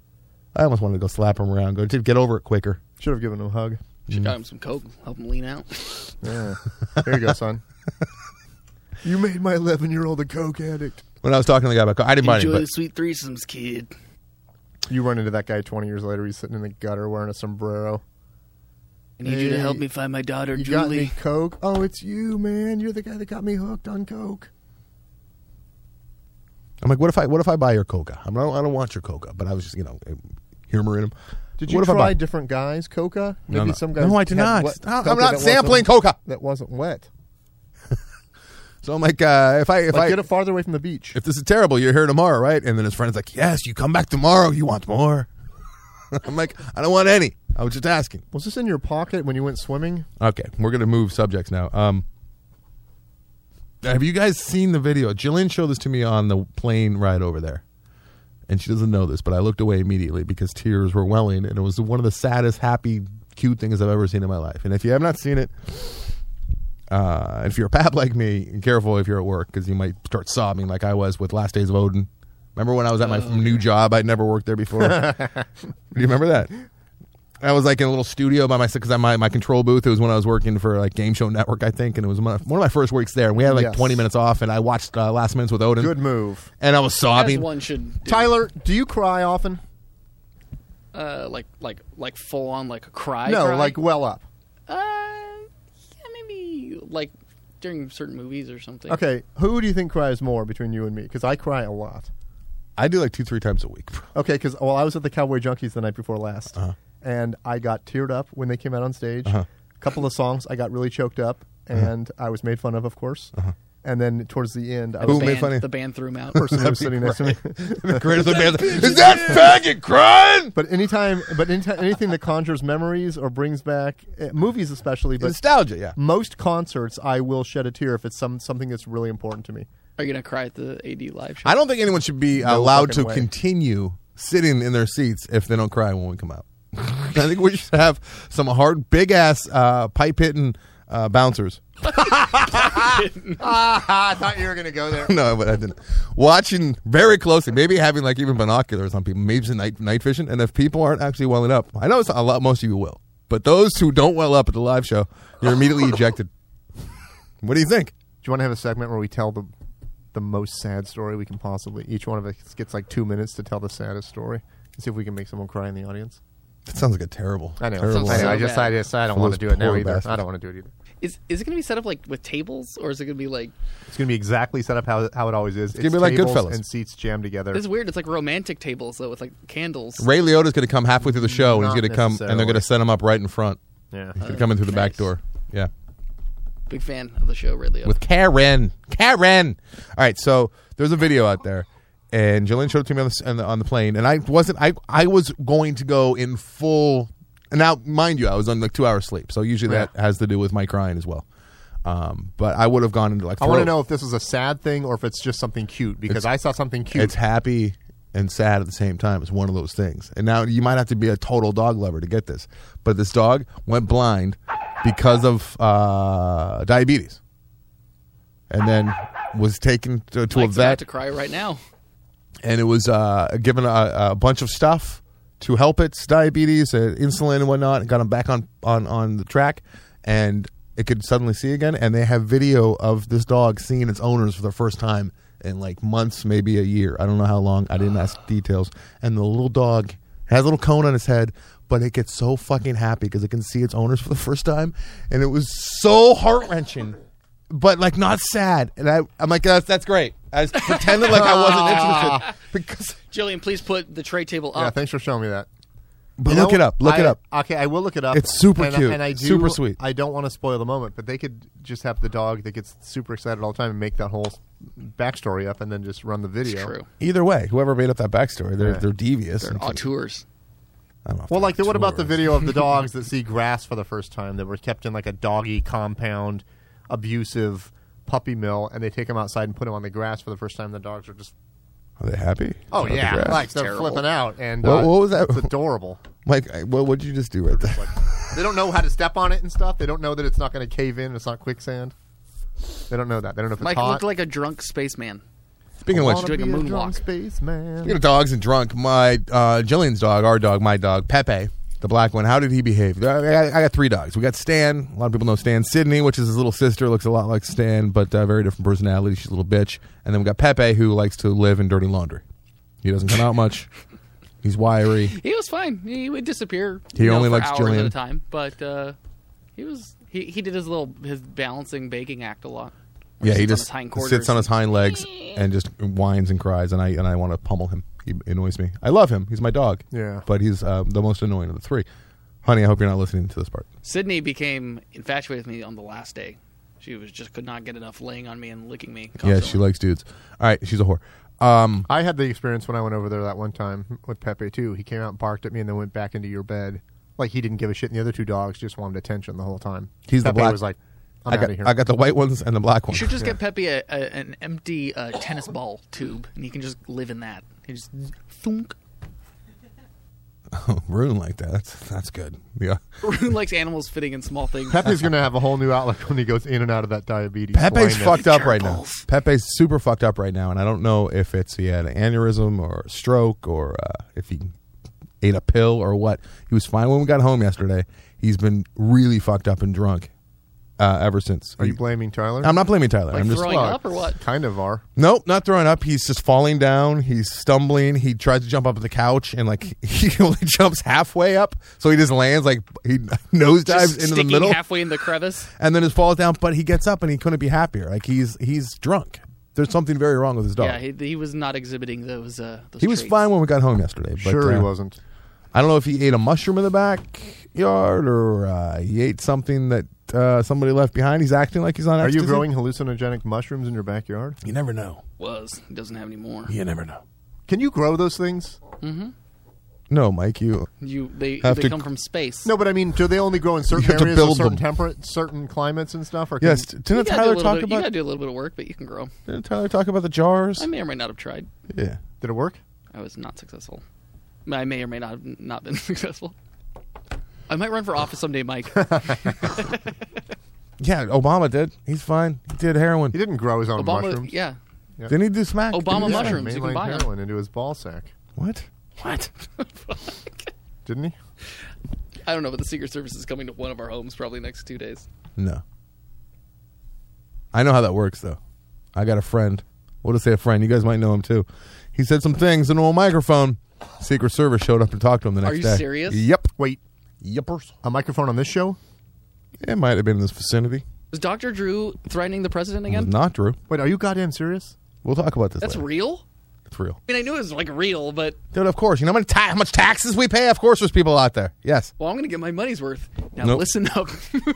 I almost wanted to go slap him around. Go, dude, get over it quicker. Should have given him a hug. Should got him some coke, help him lean out. Yeah. Here you go, son. You made my eleven-year-old a coke addict. When I was talking to the guy about, I didn't mind Enjoy him, the but sweet threesomes, kid. You run into that guy twenty years later. He's sitting in the gutter wearing a sombrero. I need you to Hey, help me find my daughter, You got Julie. me coke? Oh, it's you, man. You're the guy that got me hooked on coke. I'm like, what if I what if I buy your coca? I'm not, I don't want your coca, but I was just you know humoring him. Did you What if I try buy- different guys' coca? No, Maybe no. some guys. No, I did had not. wet No, I'm coca not that sampling wasn't- coca. That wasn't wet. So I'm like, uh, if I if Like, I get it farther away from the beach. if this is terrible, you're here tomorrow, right? And then his friend's like, yes, you come back tomorrow. You want more? I'm like, I don't want any. I was just asking. Was this in your pocket when you went swimming? Okay, we're gonna move subjects now. Um, have you guys seen the video? Jillian showed this to me on the plane ride over there, and she doesn't know this, but I looked away immediately because tears were welling, and it was one of the saddest, happy, cute things I've ever seen in my life. And if you have not seen it, uh, if you're a pap like me, be careful if you're at work because you might start sobbing like I was with Last Days of Odin. Remember when I was at my new job? I'd never worked there before. Do you remember that? I was like in a little studio by myself because my my control booth. It was when I was working for like Game Show Network, I think, and it was one of, one of my first weeks there. And we had like Yes. twenty minutes off, and I watched uh, Last Minutes with Odin. Good move. And I was As sobbing. one should do. Tyler, do you cry often? Uh, like, like, like full on, like a cry. no, cry? like well up. Uh, yeah, maybe like during certain movies or something. Okay, who do you think cries more between you and me? Because I cry a lot. I do like two, three times a week. Okay, because well, I was at the Cowboy Junkies the night before last, Uh-huh. and I got teared up when they came out on stage. Uh-huh. A couple of songs, I got really choked up, and I was made fun of, of course. And then towards the end, I The was Who the made band, fun of- the band threw him out. person who was sitting next to me. The greatest band. Is that faggot crying? But anytime, but anytime, anything that conjures memories or brings back uh, movies, especially, but Nostalgia, yeah. most concerts, I will shed a tear if it's some something that's really important to me. Are you gonna cry at the A D live show? I don't think anyone should be No allowed to fucking way. continue sitting in their seats if they don't cry when we come out. I think we should have some hard, big ass uh, pipe hitting uh, bouncers. I thought you were going to go there. No, but I didn't. Watching very closely, maybe having like even binoculars on people, maybe some night night vision. And if people aren't actually welling up, I know it's a lot. Most of you will, but those who don't well up at the live show, you're immediately ejected. What do you think? Do you want to have a segment where we tell the the most sad story we can possibly? Each one of us gets like two minutes to tell the saddest story. And see if we can make someone cry in the audience. That sounds like a terrible. I know. Terrible Sounds I, know. so I just, bad. I just, I don't For want to those do it now poor either. bastards. I don't want to do it either. Is is it going to be set up like with tables, or is it going to be like? It's going to be exactly set up how how it always is. It's gonna be like tables Goodfellas. and seats jammed together. It's weird. It's like romantic tables though, with like candles. Ray Liotta's going to come halfway through the show, and he's Not going to come, and they're going to necessarily. set him up right in front. Yeah. He's going to come in through the back nice. door. Yeah. Big fan of the show, Ray Liotta. With Karen. Karen. All right, so there's a video out there, and Jillian showed it to me on the, on the, on the plane, and I wasn't. I I was going to go in full. And now, mind you, I was on like two hours sleep, so usually Yeah. that has to do with my crying as well. Um, but I would have gone into like. I want to throat. know if this is a sad thing or if it's just something cute because It's- I saw something cute. It's happy and sad at the same time. It's one of those things. And now you might have to be a total dog lover to get this. But this dog went blind because of uh, diabetes, and then was taken to, to a Mike's about vet, to cry right now. and it was uh, given a, a bunch of stuff to help its diabetes, uh, insulin and whatnot, and got him back on, on, on the track, and it could suddenly see again. And they have video of this dog seeing its owners for the first time in like months, maybe a year. I don't know how long. I didn't ask details. And the little dog has a little cone on his head, but it gets so fucking happy because it can see its owners for the first time. And it was so heart-wrenching, but like not sad. And I, I'm like, that's, that's great. I just pretended like I wasn't interested because. Jillian, please put the tray table yeah, up. thanks for showing me that. But You look know, it up. Look I- it up. Okay, I will look it up. It's super and, cute. and I do, Super sweet. I don't want to spoil the moment, but they could just have the dog that gets super excited all the time and make that whole backstory up, and then just run the video. It's true. Either way, whoever made up that backstory, they're Yeah. they're devious. They're and- auteurs. I don't know if Well, they're like, the, what about the auteurs. video of the dogs that see grass for the first time that were kept in like a doggy compound, abusive puppy mill, and they take them outside and put them on the grass for the first time? The dogs are just Are they happy? oh About the yeah, grass? like they're Terrible. flipping out. And What- uh, what was that? It's adorable. Mike, I- what would you just do right there? Like, they don't know how to step on it and stuff. They don't know that it's not going to cave in. It's not quicksand. They don't know that. They don't know if it's Mike hot. looked like a drunk spaceman. Speaking of I which, wanna doing a be moonwalk. drunk spaceman. speaking of dogs and drunk, my uh, Jillian's dog, our dog, my dog, Pepe, the black one. How did he behave? I, I, I got three dogs. We got Stan. A lot of people know Stan. Sydney, which is his little sister, looks a lot like Stan, but uh, very different personality. She's a little bitch. And then we got Pepe, who likes to live in dirty laundry. He doesn't come out much. He's wiry. He was fine. He would disappear. He you know, only for likes hours Jillian. at a time, but uh, he was he, he did his little his balancing baking act a lot. Where Yeah, he sits on just his hind quarters sits on his and- hind legs and just whines and cries, and I and I want to pummel him. He annoys me. I love him. He's my dog. Yeah. But he's uh, the most annoying of the three. Honey, I hope you're not listening to this part. Sydney became infatuated with me on the last day. She was just could not get enough laying on me and licking me. Yeah, constantly. she likes dudes. All right, she's a whore. Um, I had the experience when I went over there that one time with Pepe too. He came out and barked at me and then went back into your bed. Like he didn't give a shit. And the other two dogs just wanted attention the whole time. He's the Pepe black- was like, I'm I out got of here. I got the white ones and the black You ones. should just get Pepe a, a, an empty uh, tennis ball tube, and he can just live in that. He just thunk. Rune like that. That's that's good. Yeah. Rune likes animals fitting in small things. Pepe's going to have a whole new outlook when he goes in and out of that diabetes. Pepe's blindness. fucked up right now. Gerbils. Pepe's super fucked up right now, and I don't know if it's he had an aneurysm or a stroke or uh, if he ate a pill or what. He was fine when we got home yesterday. He's been really fucked up and drunk uh, ever since. Are you He- blaming Tyler? I'm not blaming Tyler. Like I'm just throwing Well, up or what? Kind of are. nope, not throwing up. He's just falling down. He's stumbling. He tries to jump up the couch and like he only jumps halfway up, so he just lands like he nosedives Just into the sticking middle, halfway in the crevice. and then just falls down. But he gets up and he couldn't be happier. Like he's he's drunk. There's something very wrong with his dog. Yeah, he, he was not exhibiting those. Uh, those He was traits. fine when we got home yesterday. But, Sure he uh, wasn't. I don't know if he ate a mushroom in the backyard or uh, he ate something that uh, somebody left behind. He's acting like he's on Are you ecstasy. growing hallucinogenic mushrooms in your backyard? You never know. Was he doesn't have any more. You never know. Can you grow those things? No, Mike, you. You they Have they to- come from space. No, but I mean, do they only grow in certain have to areas build with certain them. temperate, certain climates and stuff? Or can Yes, you didn't gotta do a Tyler little talk bit, You about? gotta do a little bit of work, but you can grow. Didn't Tyler talk about the jars? I may or may not have tried. Yeah. Did it work? I was not successful. I may or may not have not been successful. I might run for office someday, Mike. Yeah, Obama did. He's fine. He did heroin. He didn't grow his own Obama, mushrooms. yeah. Didn't he do smack? Obama Didn't he do mushrooms. Yeah, you can mainline buy 'em. heroin into his ball sack. What? What? Didn't he? I don't know, but the Secret Service is coming to one of our homes probably next two days. No. I know how that works, though. I got a friend. We'll just say a friend. You guys might know him, too. He said some things into a microphone. Secret Service showed up and talked to him the next Are you day. serious? Yep. Wait, Yepers. a microphone on this show? It might have been in this vicinity. Was Doctor Drew threatening the president It was again? not Drew. Wait, are you goddamn serious? We'll talk about this That's later. real? It's real. I mean, I knew it was like real, but Dude, of course. You know how, many ta- how much taxes we pay? Of course there's people out there. Yes. well, I'm going to get my money's worth. Now Nope. listen up.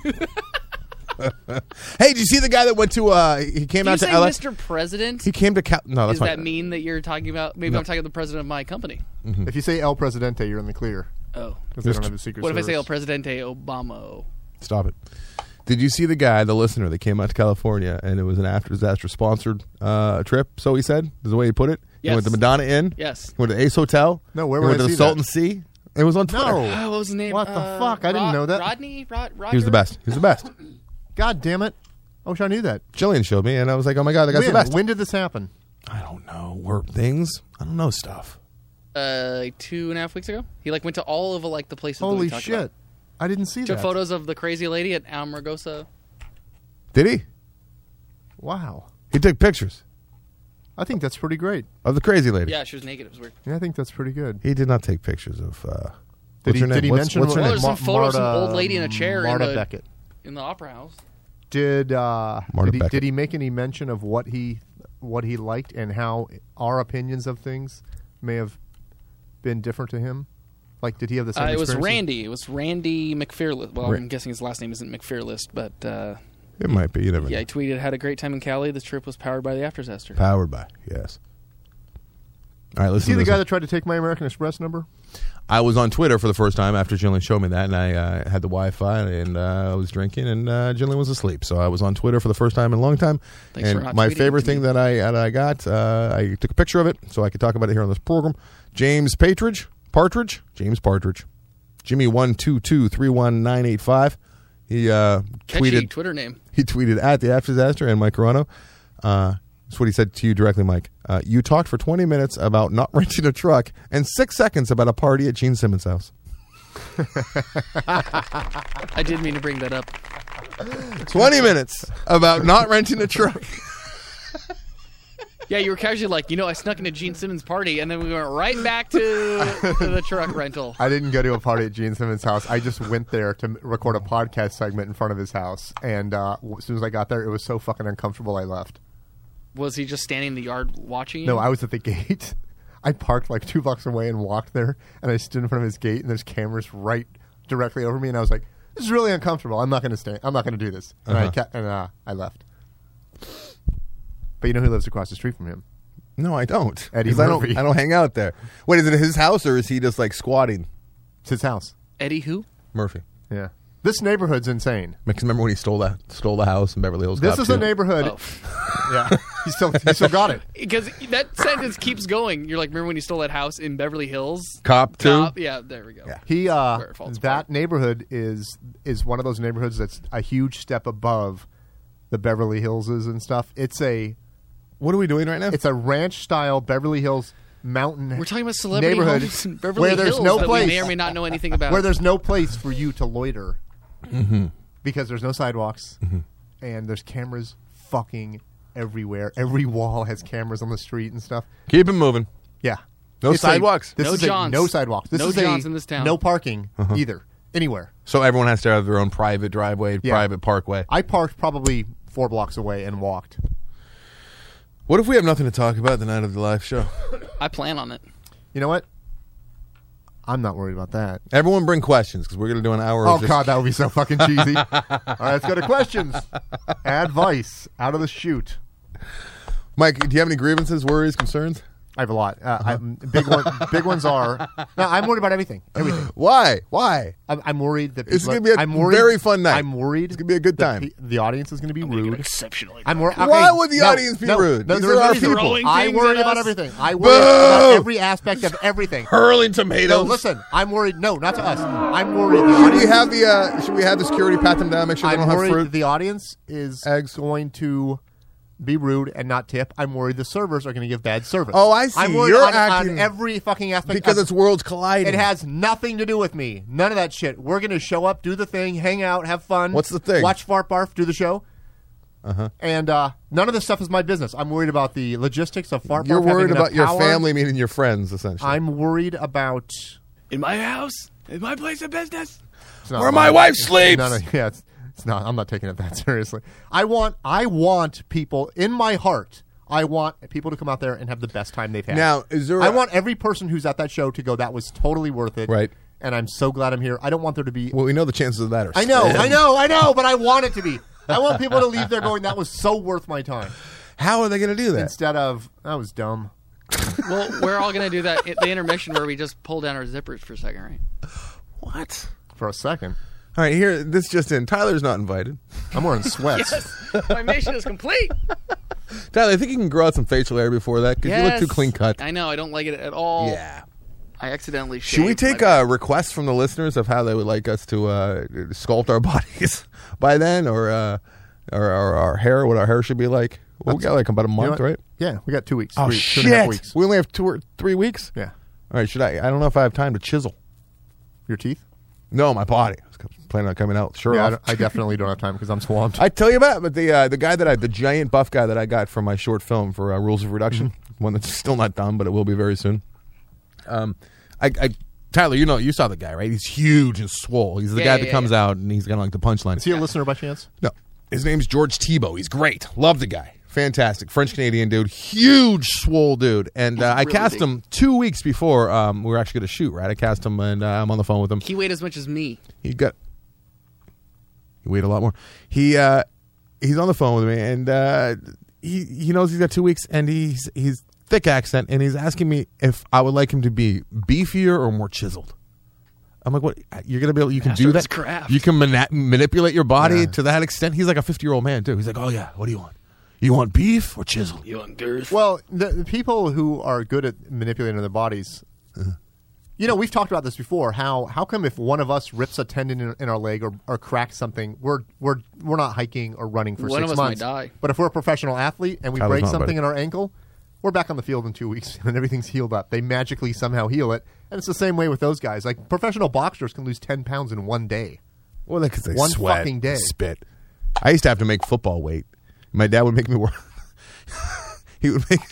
Hey, did you see the guy that went to, uh, he came Do you out to say L A? Mister President? He came to, Cal- no, that's Does fine. that mean that you're talking about? Maybe No. I'm talking about the president of my company. If you say El Presidente, you're in the clear. Oh. Because they don't have a Secret What if I say El Service. Presidente Obama? Stop it. Did you see the guy, the listener, that came out to California and it was an after disaster sponsored uh, trip? So he said, is the way he put it. He Yes. went to Madonna Inn. Yes. He went to Ace Hotel. No, where he would went I to see the Salton that? Sea. It was on Twitter. No. Oh, what was his name? What the Uh, fuck? I didn't Rod- know that. Rodney? Rod- Roger? He was the best. He was the best. God damn it. I wish I knew that. Jillian showed me, and I was like, oh my God, that guy's When? the best. When did this happen? I don't know. Were things? I don't know stuff. Uh, like two and a half weeks ago. He like went to all of like the places. that we Holy talked shit. about. I didn't see Took that. photos of the crazy lady at Amargosa. Did he? Wow. He took pictures I think that's pretty great. of the crazy lady. Yeah, she was naked. It was weird. Yeah, I think that's pretty good. He did not take pictures of. Uh, Did what's he, her name? did he what's, mention what's her Well, name? there's some photo of some Marta- old lady in a chair in Marta the- Beckett. In the opera house. Did uh, Marta did, he, Beckett. did he make any mention of what he what he liked and how our opinions of things may have been different to him? Like, did he have the same? Uh, it was experiences? Randy. It was Randy McFearless. Well, Ra- I'm guessing his last name isn't McFearless, but uh, It might be. You never yeah, know. he tweeted, "Had a great time in Cali. The trip was powered by the after disaster." Powered by, yes. All right, listen See to the this guy one. that tried to take my American Express number? I was on Twitter for the first time after Jillian showed me that, and I uh, had the Wi-Fi, and uh, I was drinking, and uh, Jillian was asleep. So I was on Twitter for the first time in a long time. Thanks for and not my tweeting favorite to thing me. that I that I got, uh, I took a picture of it so I could talk about it here on this program. James Partridge, Partridge, James Partridge, Jimmy one two two three one nine eight five. He uh, Catchy tweeted. Twitter name. He tweeted at the after disaster and Mike Carano. Uh, that's what he said to you directly, Mike. Uh, you talked for twenty minutes about not renting a truck and six seconds about a party at Gene Simmons' house. I did mean to bring that up. twenty minutes about not renting a truck. Yeah, you were casually like, you know, I snuck into Gene Simmons' party, and then we went right back to the truck rental. I didn't go to a party at Gene Simmons' house. I just went there to m- record a podcast segment in front of his house. And uh, w- as soon as I got there, it was so fucking uncomfortable, I left. Was he just standing in the yard watching you? No, I was at the gate. I parked like two blocks away and walked there. And I stood in front of his gate, and there's cameras right directly over me. And I was like, this is really uncomfortable. I'm not going to stay. I'm not going to do this. And, I, Uh-huh. kept, and uh, I left. But you know who lives across the street from him? No, I don't. Eddie 'Cause I don't. Murphy. I don't hang out there. Wait, is it his house or is he just like squatting? It's his house. Eddie who? Murphy. Yeah. This neighborhood's insane. Because remember when he stole that stole the house in Beverly Hills? This Cop is a two? neighborhood. Oh. Yeah. He still, he still got it. Because that sentence keeps going. You're like, remember when you stole that house in Beverly Hills? Cop two. Cop? Yeah, there we go. Yeah. He uh, Where it falls that apart. neighborhood is is one of those neighborhoods that's a huge step above the Beverly Hillses and stuff. It's a What are we doing right now? it's a ranch style Beverly Hills mountain. We're talking about celebrity neighborhood homes in Beverly where there's Hills no that place we may or may not know anything about. where there's no place for you to loiter Mm-hmm. because there's no sidewalks and there's cameras fucking everywhere. Every wall has cameras on the street and stuff. Keep it moving. Yeah. No It's a- sidewalks? this No is a- Johns. no sidewalks. This No is Johns a, in this town. No parking Uh-huh. either. Anywhere. So everyone has to have their own private driveway, Yeah. private parkway. I parked probably four blocks away and walked. What if we have nothing to talk about the night of the live show? I plan on it. You know what? I'm not worried about that. Everyone bring questions because we're going to do an hour Oh, of just God, that would be so fucking cheesy. All right, let's go to questions. Advice out of the chute. Mike, do you have any grievances, worries, concerns? I have a lot. Uh, I'm, big one, big ones are. No, I'm worried about everything. Everything. Why? Why? I'm, I'm worried that It's people- gonna be a I'm worried, very fun night. I'm worried. It's gonna be a good that time. pe- The audience is going to be rude. Exceptionally. I'm worried. Why would the audience be no, rude? No, These there are our is people. Throwing I things worry at about us. everything. I worry Boo! about every aspect of everything. Hurling No, tomatoes. listen. I'm worried. No, not to us. I'm worried. The Should audience. we have the uh, Should we have the security pat them down? Make sure they I'm don't have worried fruit. that the audience is Eggs. going to be rude and not tip. I'm worried the servers are going to give bad service. Oh, I see. I'm worried You're on, acting- on every fucking aspect because of- it's worlds colliding. It has nothing to do with me. None of that shit. We're going to show up, do the thing, hang out, have fun. What's the thing? Watch Fart Barf do the show. Uh-huh. And uh, none of this stuff is my business. I'm worried about the logistics of Fart You're Park having worried enough about your power. family, meaning your friends, essentially. I'm worried about. In my house, in my place of business. It's not Where my mine. wife It's- sleeps. No, no, yeah, it's, it's not. I'm not taking it that seriously. I want. I want people in my heart. I want people to come out there and have the best time they've had. Now, is there? I a- want every person who's at that show to go, that was totally worth it. Right. And I'm so glad I'm here. I don't want there to be. Well, we know the chances of that are. I know, slim. I know, I know, but I want it to be. I want people to leave there going, that was so worth my time. How are they going to do that? Instead of, that was dumb. Well, we're all going to do that at the intermission where we just pull down our zippers for a second, right? What? For a second. All right, here. This just in. Tyler's not invited. I'm wearing sweats. Yes, my mission is complete. Tyler, I think you can grow out some facial hair before that because you look Yes. too clean cut. I know. I don't like it at all. Yeah. I accidentally Should we shaved take my- uh, requests from the listeners of how they would like us to uh, sculpt our bodies by then, or uh, or, or our hair, what our hair should be like? Well, we got like about a You know month, what? right? Yeah, we got two weeks. Oh three, shit! Two and a half weeks. We only have two or three weeks. Yeah. All right. Should I? I don't know if I have time to chisel. Your teeth? No, my body. I was planning on coming out shirt Yeah, I, off. don't- I definitely don't have time because I'm swamped. I tell you about, but the uh, the guy that I, the giant buff guy that I got for my short film for uh, Rules of Reduction, Mm-hmm. one that's still not done, but it will be very soon. Um, I, I Tyler, you know, you saw the guy, right? He's huge and swole. He's the Yeah, guy yeah, that comes yeah. out and he's got like the punchline. Is he a listener by chance? No, his name's George Tebow. He's great. Love the guy. Fantastic. French Canadian dude. Huge swole dude. And uh, I really cast big. him two weeks before um, we were actually going to shoot, right? I cast him and uh, I'm on the phone with him. He weighed as much as me. He got. He weighed a lot more. He uh, he's on the phone with me, and uh, he he knows he's got two weeks, and he's he's thick accent, and he's asking me if I would like him to be beefier or more chiseled. I'm like, what? You're gonna be able? You can Master do of that? his craft. You can mana- manipulate your body Yeah. to that extent. He's like a fifty year old man too. He's like, oh yeah, what do you want? You want beef or chiseled? You want girth? Well, the, the people who are good at manipulating their bodies, you know, we've talked about this before. How how come if one of us rips a tendon in, in our leg or, or cracks something, we're we're we're not hiking or running for One six of us might months. die. But if we're a professional athlete and we Tyler's break not, something buddy. in our ankle, we're back on the field in two weeks and everything's healed up. They magically somehow heal it, and it's the same way with those guys. Like professional boxers can lose ten pounds in one day. Well, because they One sweat, fucking day. spit. I used to have to make football weight. My dad would make me work. He would make.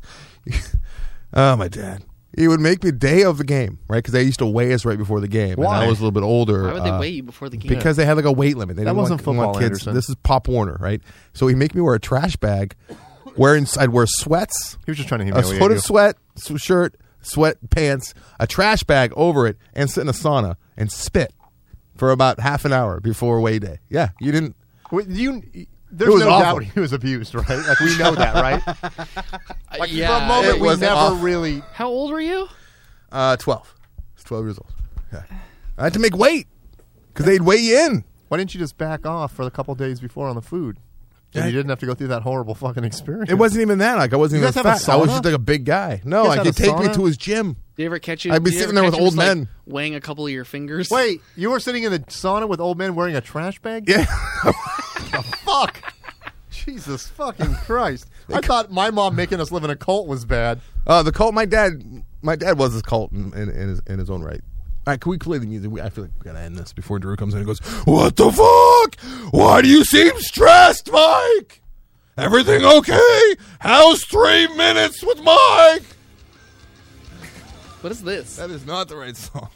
Oh, my dad. He would make me day of the game, right? Because they used to weigh us right before the game. Why? And I was a little bit older. Why would they uh, weigh you before the game? Because they had like a weight limit. They That didn't wasn't want, want football, kids. Anderson. This is Pop Warner, right? So he'd make me wear a trash bag. Wear ins- I'd wear sweats, He was just trying to a humiliate hooded you. sweat sw- shirt, sweat pants, a trash bag over it, and sit in a sauna and spit for about half an hour before weigh day. Yeah, you didn't. Wait, you, there's was no awful. doubt he was abused, right? Like we know that, right? Like yeah. for a moment, it we was never awful. really. How old were you? Uh, twelve. I was twelve years old. Yeah. I had to make weight because they'd weigh you in. Why didn't you just back off for the couple days before on the food? And Yeah. you didn't have to go through that horrible fucking experience. It wasn't even that. Like I wasn't You even guys have a fat. I was sauna? just like a big guy. No, You guys like have he'd a take me sauna? to his gym. Do you ever catch you? I'd be do you sitting ever there with catch you old just, like, men. weighing a couple of your fingers. Wait, you were sitting in the sauna with old men wearing a trash bag? Yeah. Fuck. Jesus fucking Christ. I thought my mom making us live in a cult was bad. Uh, the cult. My dad. My dad was his cult in, in, in his in his own right. All right, can we play the music? We, I feel like we gotta end this before Drew comes in and goes, "What the fuck? Why do you seem stressed, Mike? Everything okay? How's three minutes with Mike?" What is this? That is not the right song.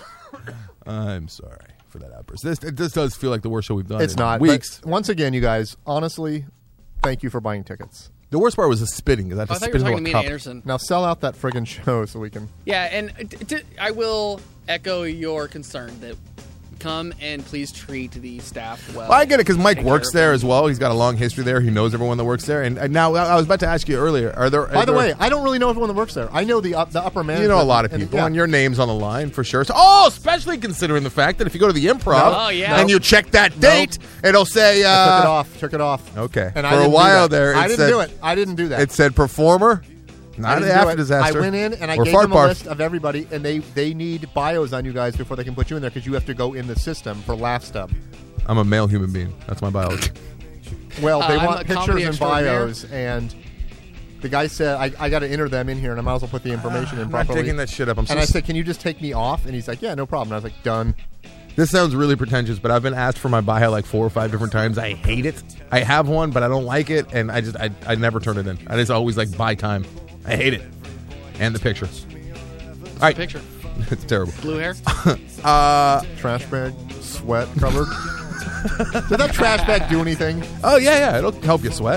I'm sorry for that outburst. This it, this does feel like the worst show we've done. It's in not. weeks. But once again, you guys, honestly, thank you for buying tickets. The worst part was the spitting because I had I to thought you spit were into talking to a me cup. and Anderson. Now sell out that friggin' show so we can. Yeah, and uh, t- t- I will echo your concern that come and please treat the staff well. Well, I get it because Mike Take works care of there them. as well. He's got a long history there. He knows everyone that works there. And, and now I was about to ask you earlier: Are there? By are the there- way, I don't really know everyone that works there. I know the up, the upper management. you know a lot of and- people, yeah. and your name's on the line for sure. So, oh, especially considering the fact that if you go to the Improv No. Oh, yeah. and you check that date, it'll say I uh, took it off. Took it off. Okay. And For I a didn't do while that. there, it I didn't said- do it. I didn't do that. it said performer, I not didn't the do after it. disaster. I went in and I or gave fart them a bar. list of everybody, and they they need bios on you guys before they can put you in there because you have to go in the system for Laugh Stub. I'm a male human being. That's my biology. Well, they Uh, I'm want a pictures comedy and extraordinaire. bios, and the guy said I, I got to enter them in here, and I might as well put the information in I'm not properly. digging that shit up. I'm so and I s- said, "Can you just take me off?" And he's like, "Yeah, no problem." And I was like, "Done." This sounds really pretentious, but I've been asked for my Baja like four or five different times. I hate it. I have one, but I don't like it, and I just I, I never turn it in. I just always like buy time. I hate it. And the picture. All right, Picture. it's terrible. Blue hair. Uh, Trash bag, sweat covered. Did that trash bag do anything? oh yeah, yeah, it'll help you sweat.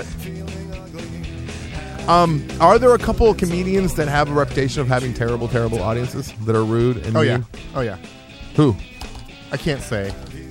Um, are there a couple of comedians that have a reputation of having terrible, terrible audiences that are rude and Oh mean? yeah. Oh yeah. Who? I can't say.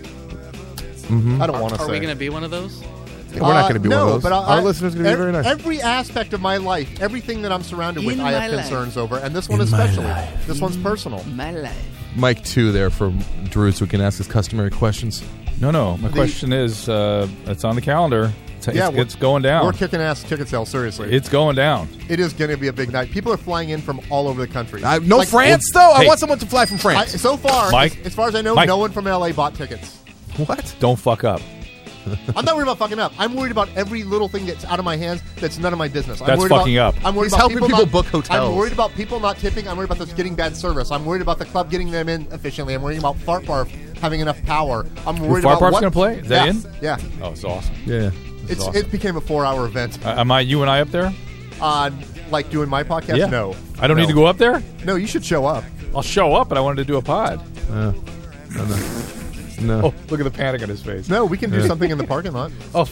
Mm-hmm. I don't want to say. Are we going to be one of those? We're not going to be no, one of those. But I, Our I, listeners are going to be ev- very nice. Every aspect of my life, everything that I'm surrounded with, In I my have life. concerns over, and this one In my especially. life. This one's personal. My life. Mike two there from Drew, so we can ask his customary questions. No, no. My The- question is, uh, it's on the calendar. It's, Yeah, it's, we're- it's going down. We're kicking ass ticket sales, seriously. It's going down. it is going to be a big night. People are flying in from all over the country. I, no Like, France, though? I hey. want someone to fly from I, France. so far, Mike? as, as far as I know, Mike? no one from L A bought tickets. What? Don't fuck up. I'm not worried about fucking up. I'm worried about every little thing that's out of my hands that's none of my business. I'm That's worried fucking about, up. I'm worried He's about helping people not- book hotels. I'm worried about people not tipping. I'm worried about this getting bad service. I'm worried about the club getting them in efficiently. I'm worried about Fart Barf having enough power. I'm worried Fart about Barf's what... gonna play? Is that yeah. in? Yeah. Oh, it's awesome. Yeah. It's, awesome. It became a four-hour event. Uh, am I you and I up there? Uh, like doing my podcast? Yeah. No. I don't No. need to go up there? No, you should show up. I'll show up, but I wanted to do a pod. Uh, no, no. No. Oh, look at the panic on his face. No, we can do something in the parking lot. Oh,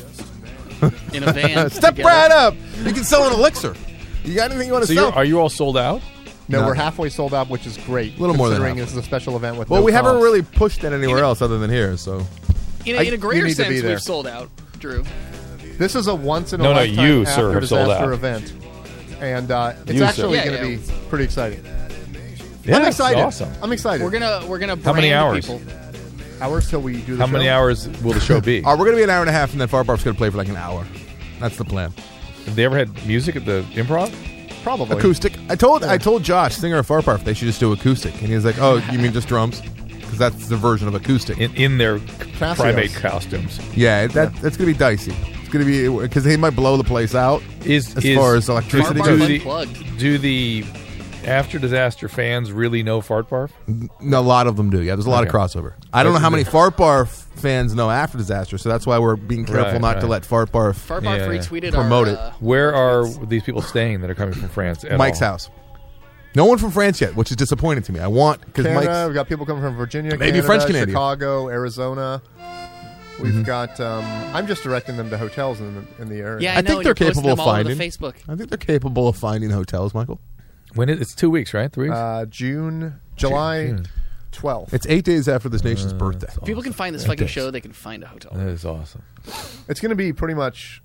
In a van. Step together. right up. You can sell an elixir. You got anything you want to so sell? you're, are you all sold out? No, No. we're halfway sold out, which is great. A little more than considering half. this is a special event with well, no we haven't cost. really pushed that anywhere You know- else other than here, so. In a, I- in a you greater need to be sense, there. we've sold out, Drew. This is a once in a No, no, lifetime you, after sir, have sold disaster out. event, and uh, it's You, sir. actually Yeah, going to yeah. be pretty exciting. Yeah, I'm it's excited. awesome. I'm excited. We're gonna we're gonna brand How many the hours? people. hours till we do the How show. many hours will the show be? Uh, we're going to be an hour and a half, and then Far Barf's going to play for like an hour. That's the plan. Have they ever had music at the Improv? Probably. Acoustic. I told I told Josh, singer of Far Barf, they should just do acoustic, and he was like, "Oh, you mean just drums?" Because that's the version of acoustic. In, in their Casios. primate costumes. yeah, that that's going to be dicey. It's going to be because he might blow the place out Is as is, far as electricity Fart Barf goes. do Unplugged. the, do the after disaster fans really know Fart Barf? No, a lot of them do. Yeah, there's a lot Okay. of crossover. I don't know That's how a many big- Fart Barf fans know after disaster, so that's why we're being careful Right, not to right. let Fart Barf Fart Barf Yeah, yeah. retweeted Promote our, it. Uh, Where are these people staying that are coming from France? At Mike's all? house. No one from France yet, which is disappointing to me. I want because Canada. Mike's. We've got people coming from Virginia, Maybe Canada, French Canadian. Chicago, Arizona. We've Mm-hmm. got. Um, I'm just directing them to hotels in the, in the area. yeah, I, I know, think and they're you're posting capable of them all over finding. the Facebook. I think they're capable of finding hotels, Michael. When is, it's two weeks, right? Three weeks. Uh, June, July June. twelfth. It's eight days after this nation's Uh, birthday. that's People can find this It fucking is. show. They can find a hotel. That is awesome. It's going to be pretty much.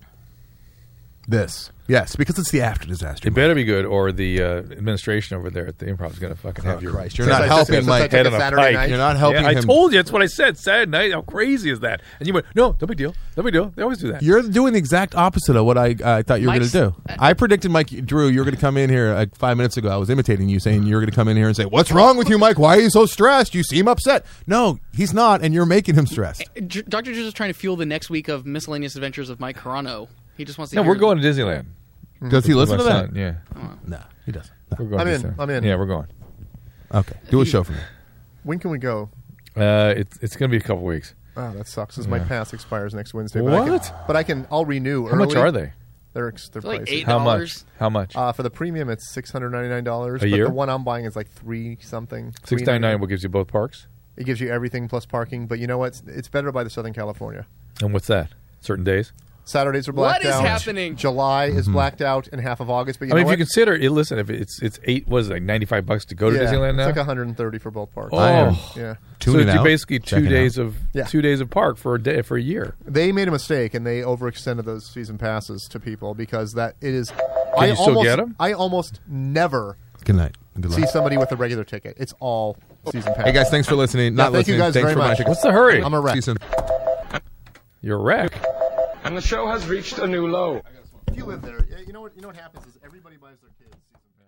This, yes, because it's the after disaster. It better be good, or the uh, administration over there at the Improv is going to fucking have Oh, your Christ, you're Since not I just- helping since I Mike. took head it on a Saturday pike. night. You're not helping Yeah, I him. told you. That's what I said. Saturday night. How crazy is that? And you went, no, no big deal. No big deal. They always do that. You're doing the exact opposite of what I I thought you were going Mike's- to do. I predicted, Mike, Drew, you were going to come in here like five minutes ago. I was imitating you, saying you were going to come in here and say, "What's wrong with you, Mike? Why are you so stressed? You seem upset." No, he's not, and you're making him stressed. J- Doctor Drew is trying to fuel the next week of miscellaneous adventures of Mike Carano. He just wants to. no, hear we're going to Disneyland. Does he listen My to that? son, Yeah, No, he doesn't. No. we're going. I'm to in. Disneyland. I'm in. Yeah, we're going. Okay, do a show for me. When can we go? Uh, it's it's going to be a couple weeks. Oh, that sucks. Because my Yeah. pass expires next Wednesday. But I can, What? but I can. I'll renew. How much early. are they? They're ex- they're like pricey. eight How much? dollars. How much? Uh, for the premium, it's six hundred ninety nine dollars. A but year? the one I'm buying is like three something. Six ninety nine. What gives you both parks? It gives you everything plus parking. But you know what? It's, it's better by the Southern California. And what's that? Certain days. Saturdays are What blacked is out. happening? July is blacked out and half of August. But you I mean, know if you what? consider it, listen, if it's it's eight, what is it, like ninety five bucks to go to yeah, Disneyland now? It's like one hundred thirty for both parks. Oh. I am Yeah. so tuning it's out, basically two checking days out. of Yeah. two days of park for a day for a year. They made a mistake and they overextended those season passes to people because that it is. Can I you still almost, get 'em? I almost never Good night. Good see luck. somebody with a regular ticket. It's all season pass. Hey guys, thanks for listening. Not thank you listening. guys thanks very for much. watching. What's the hurry? I'm a See wreck. you soon. You're a wreck. And the show has reached a new low. If you live there, you know what? You know what happens is everybody buys their kids season pass.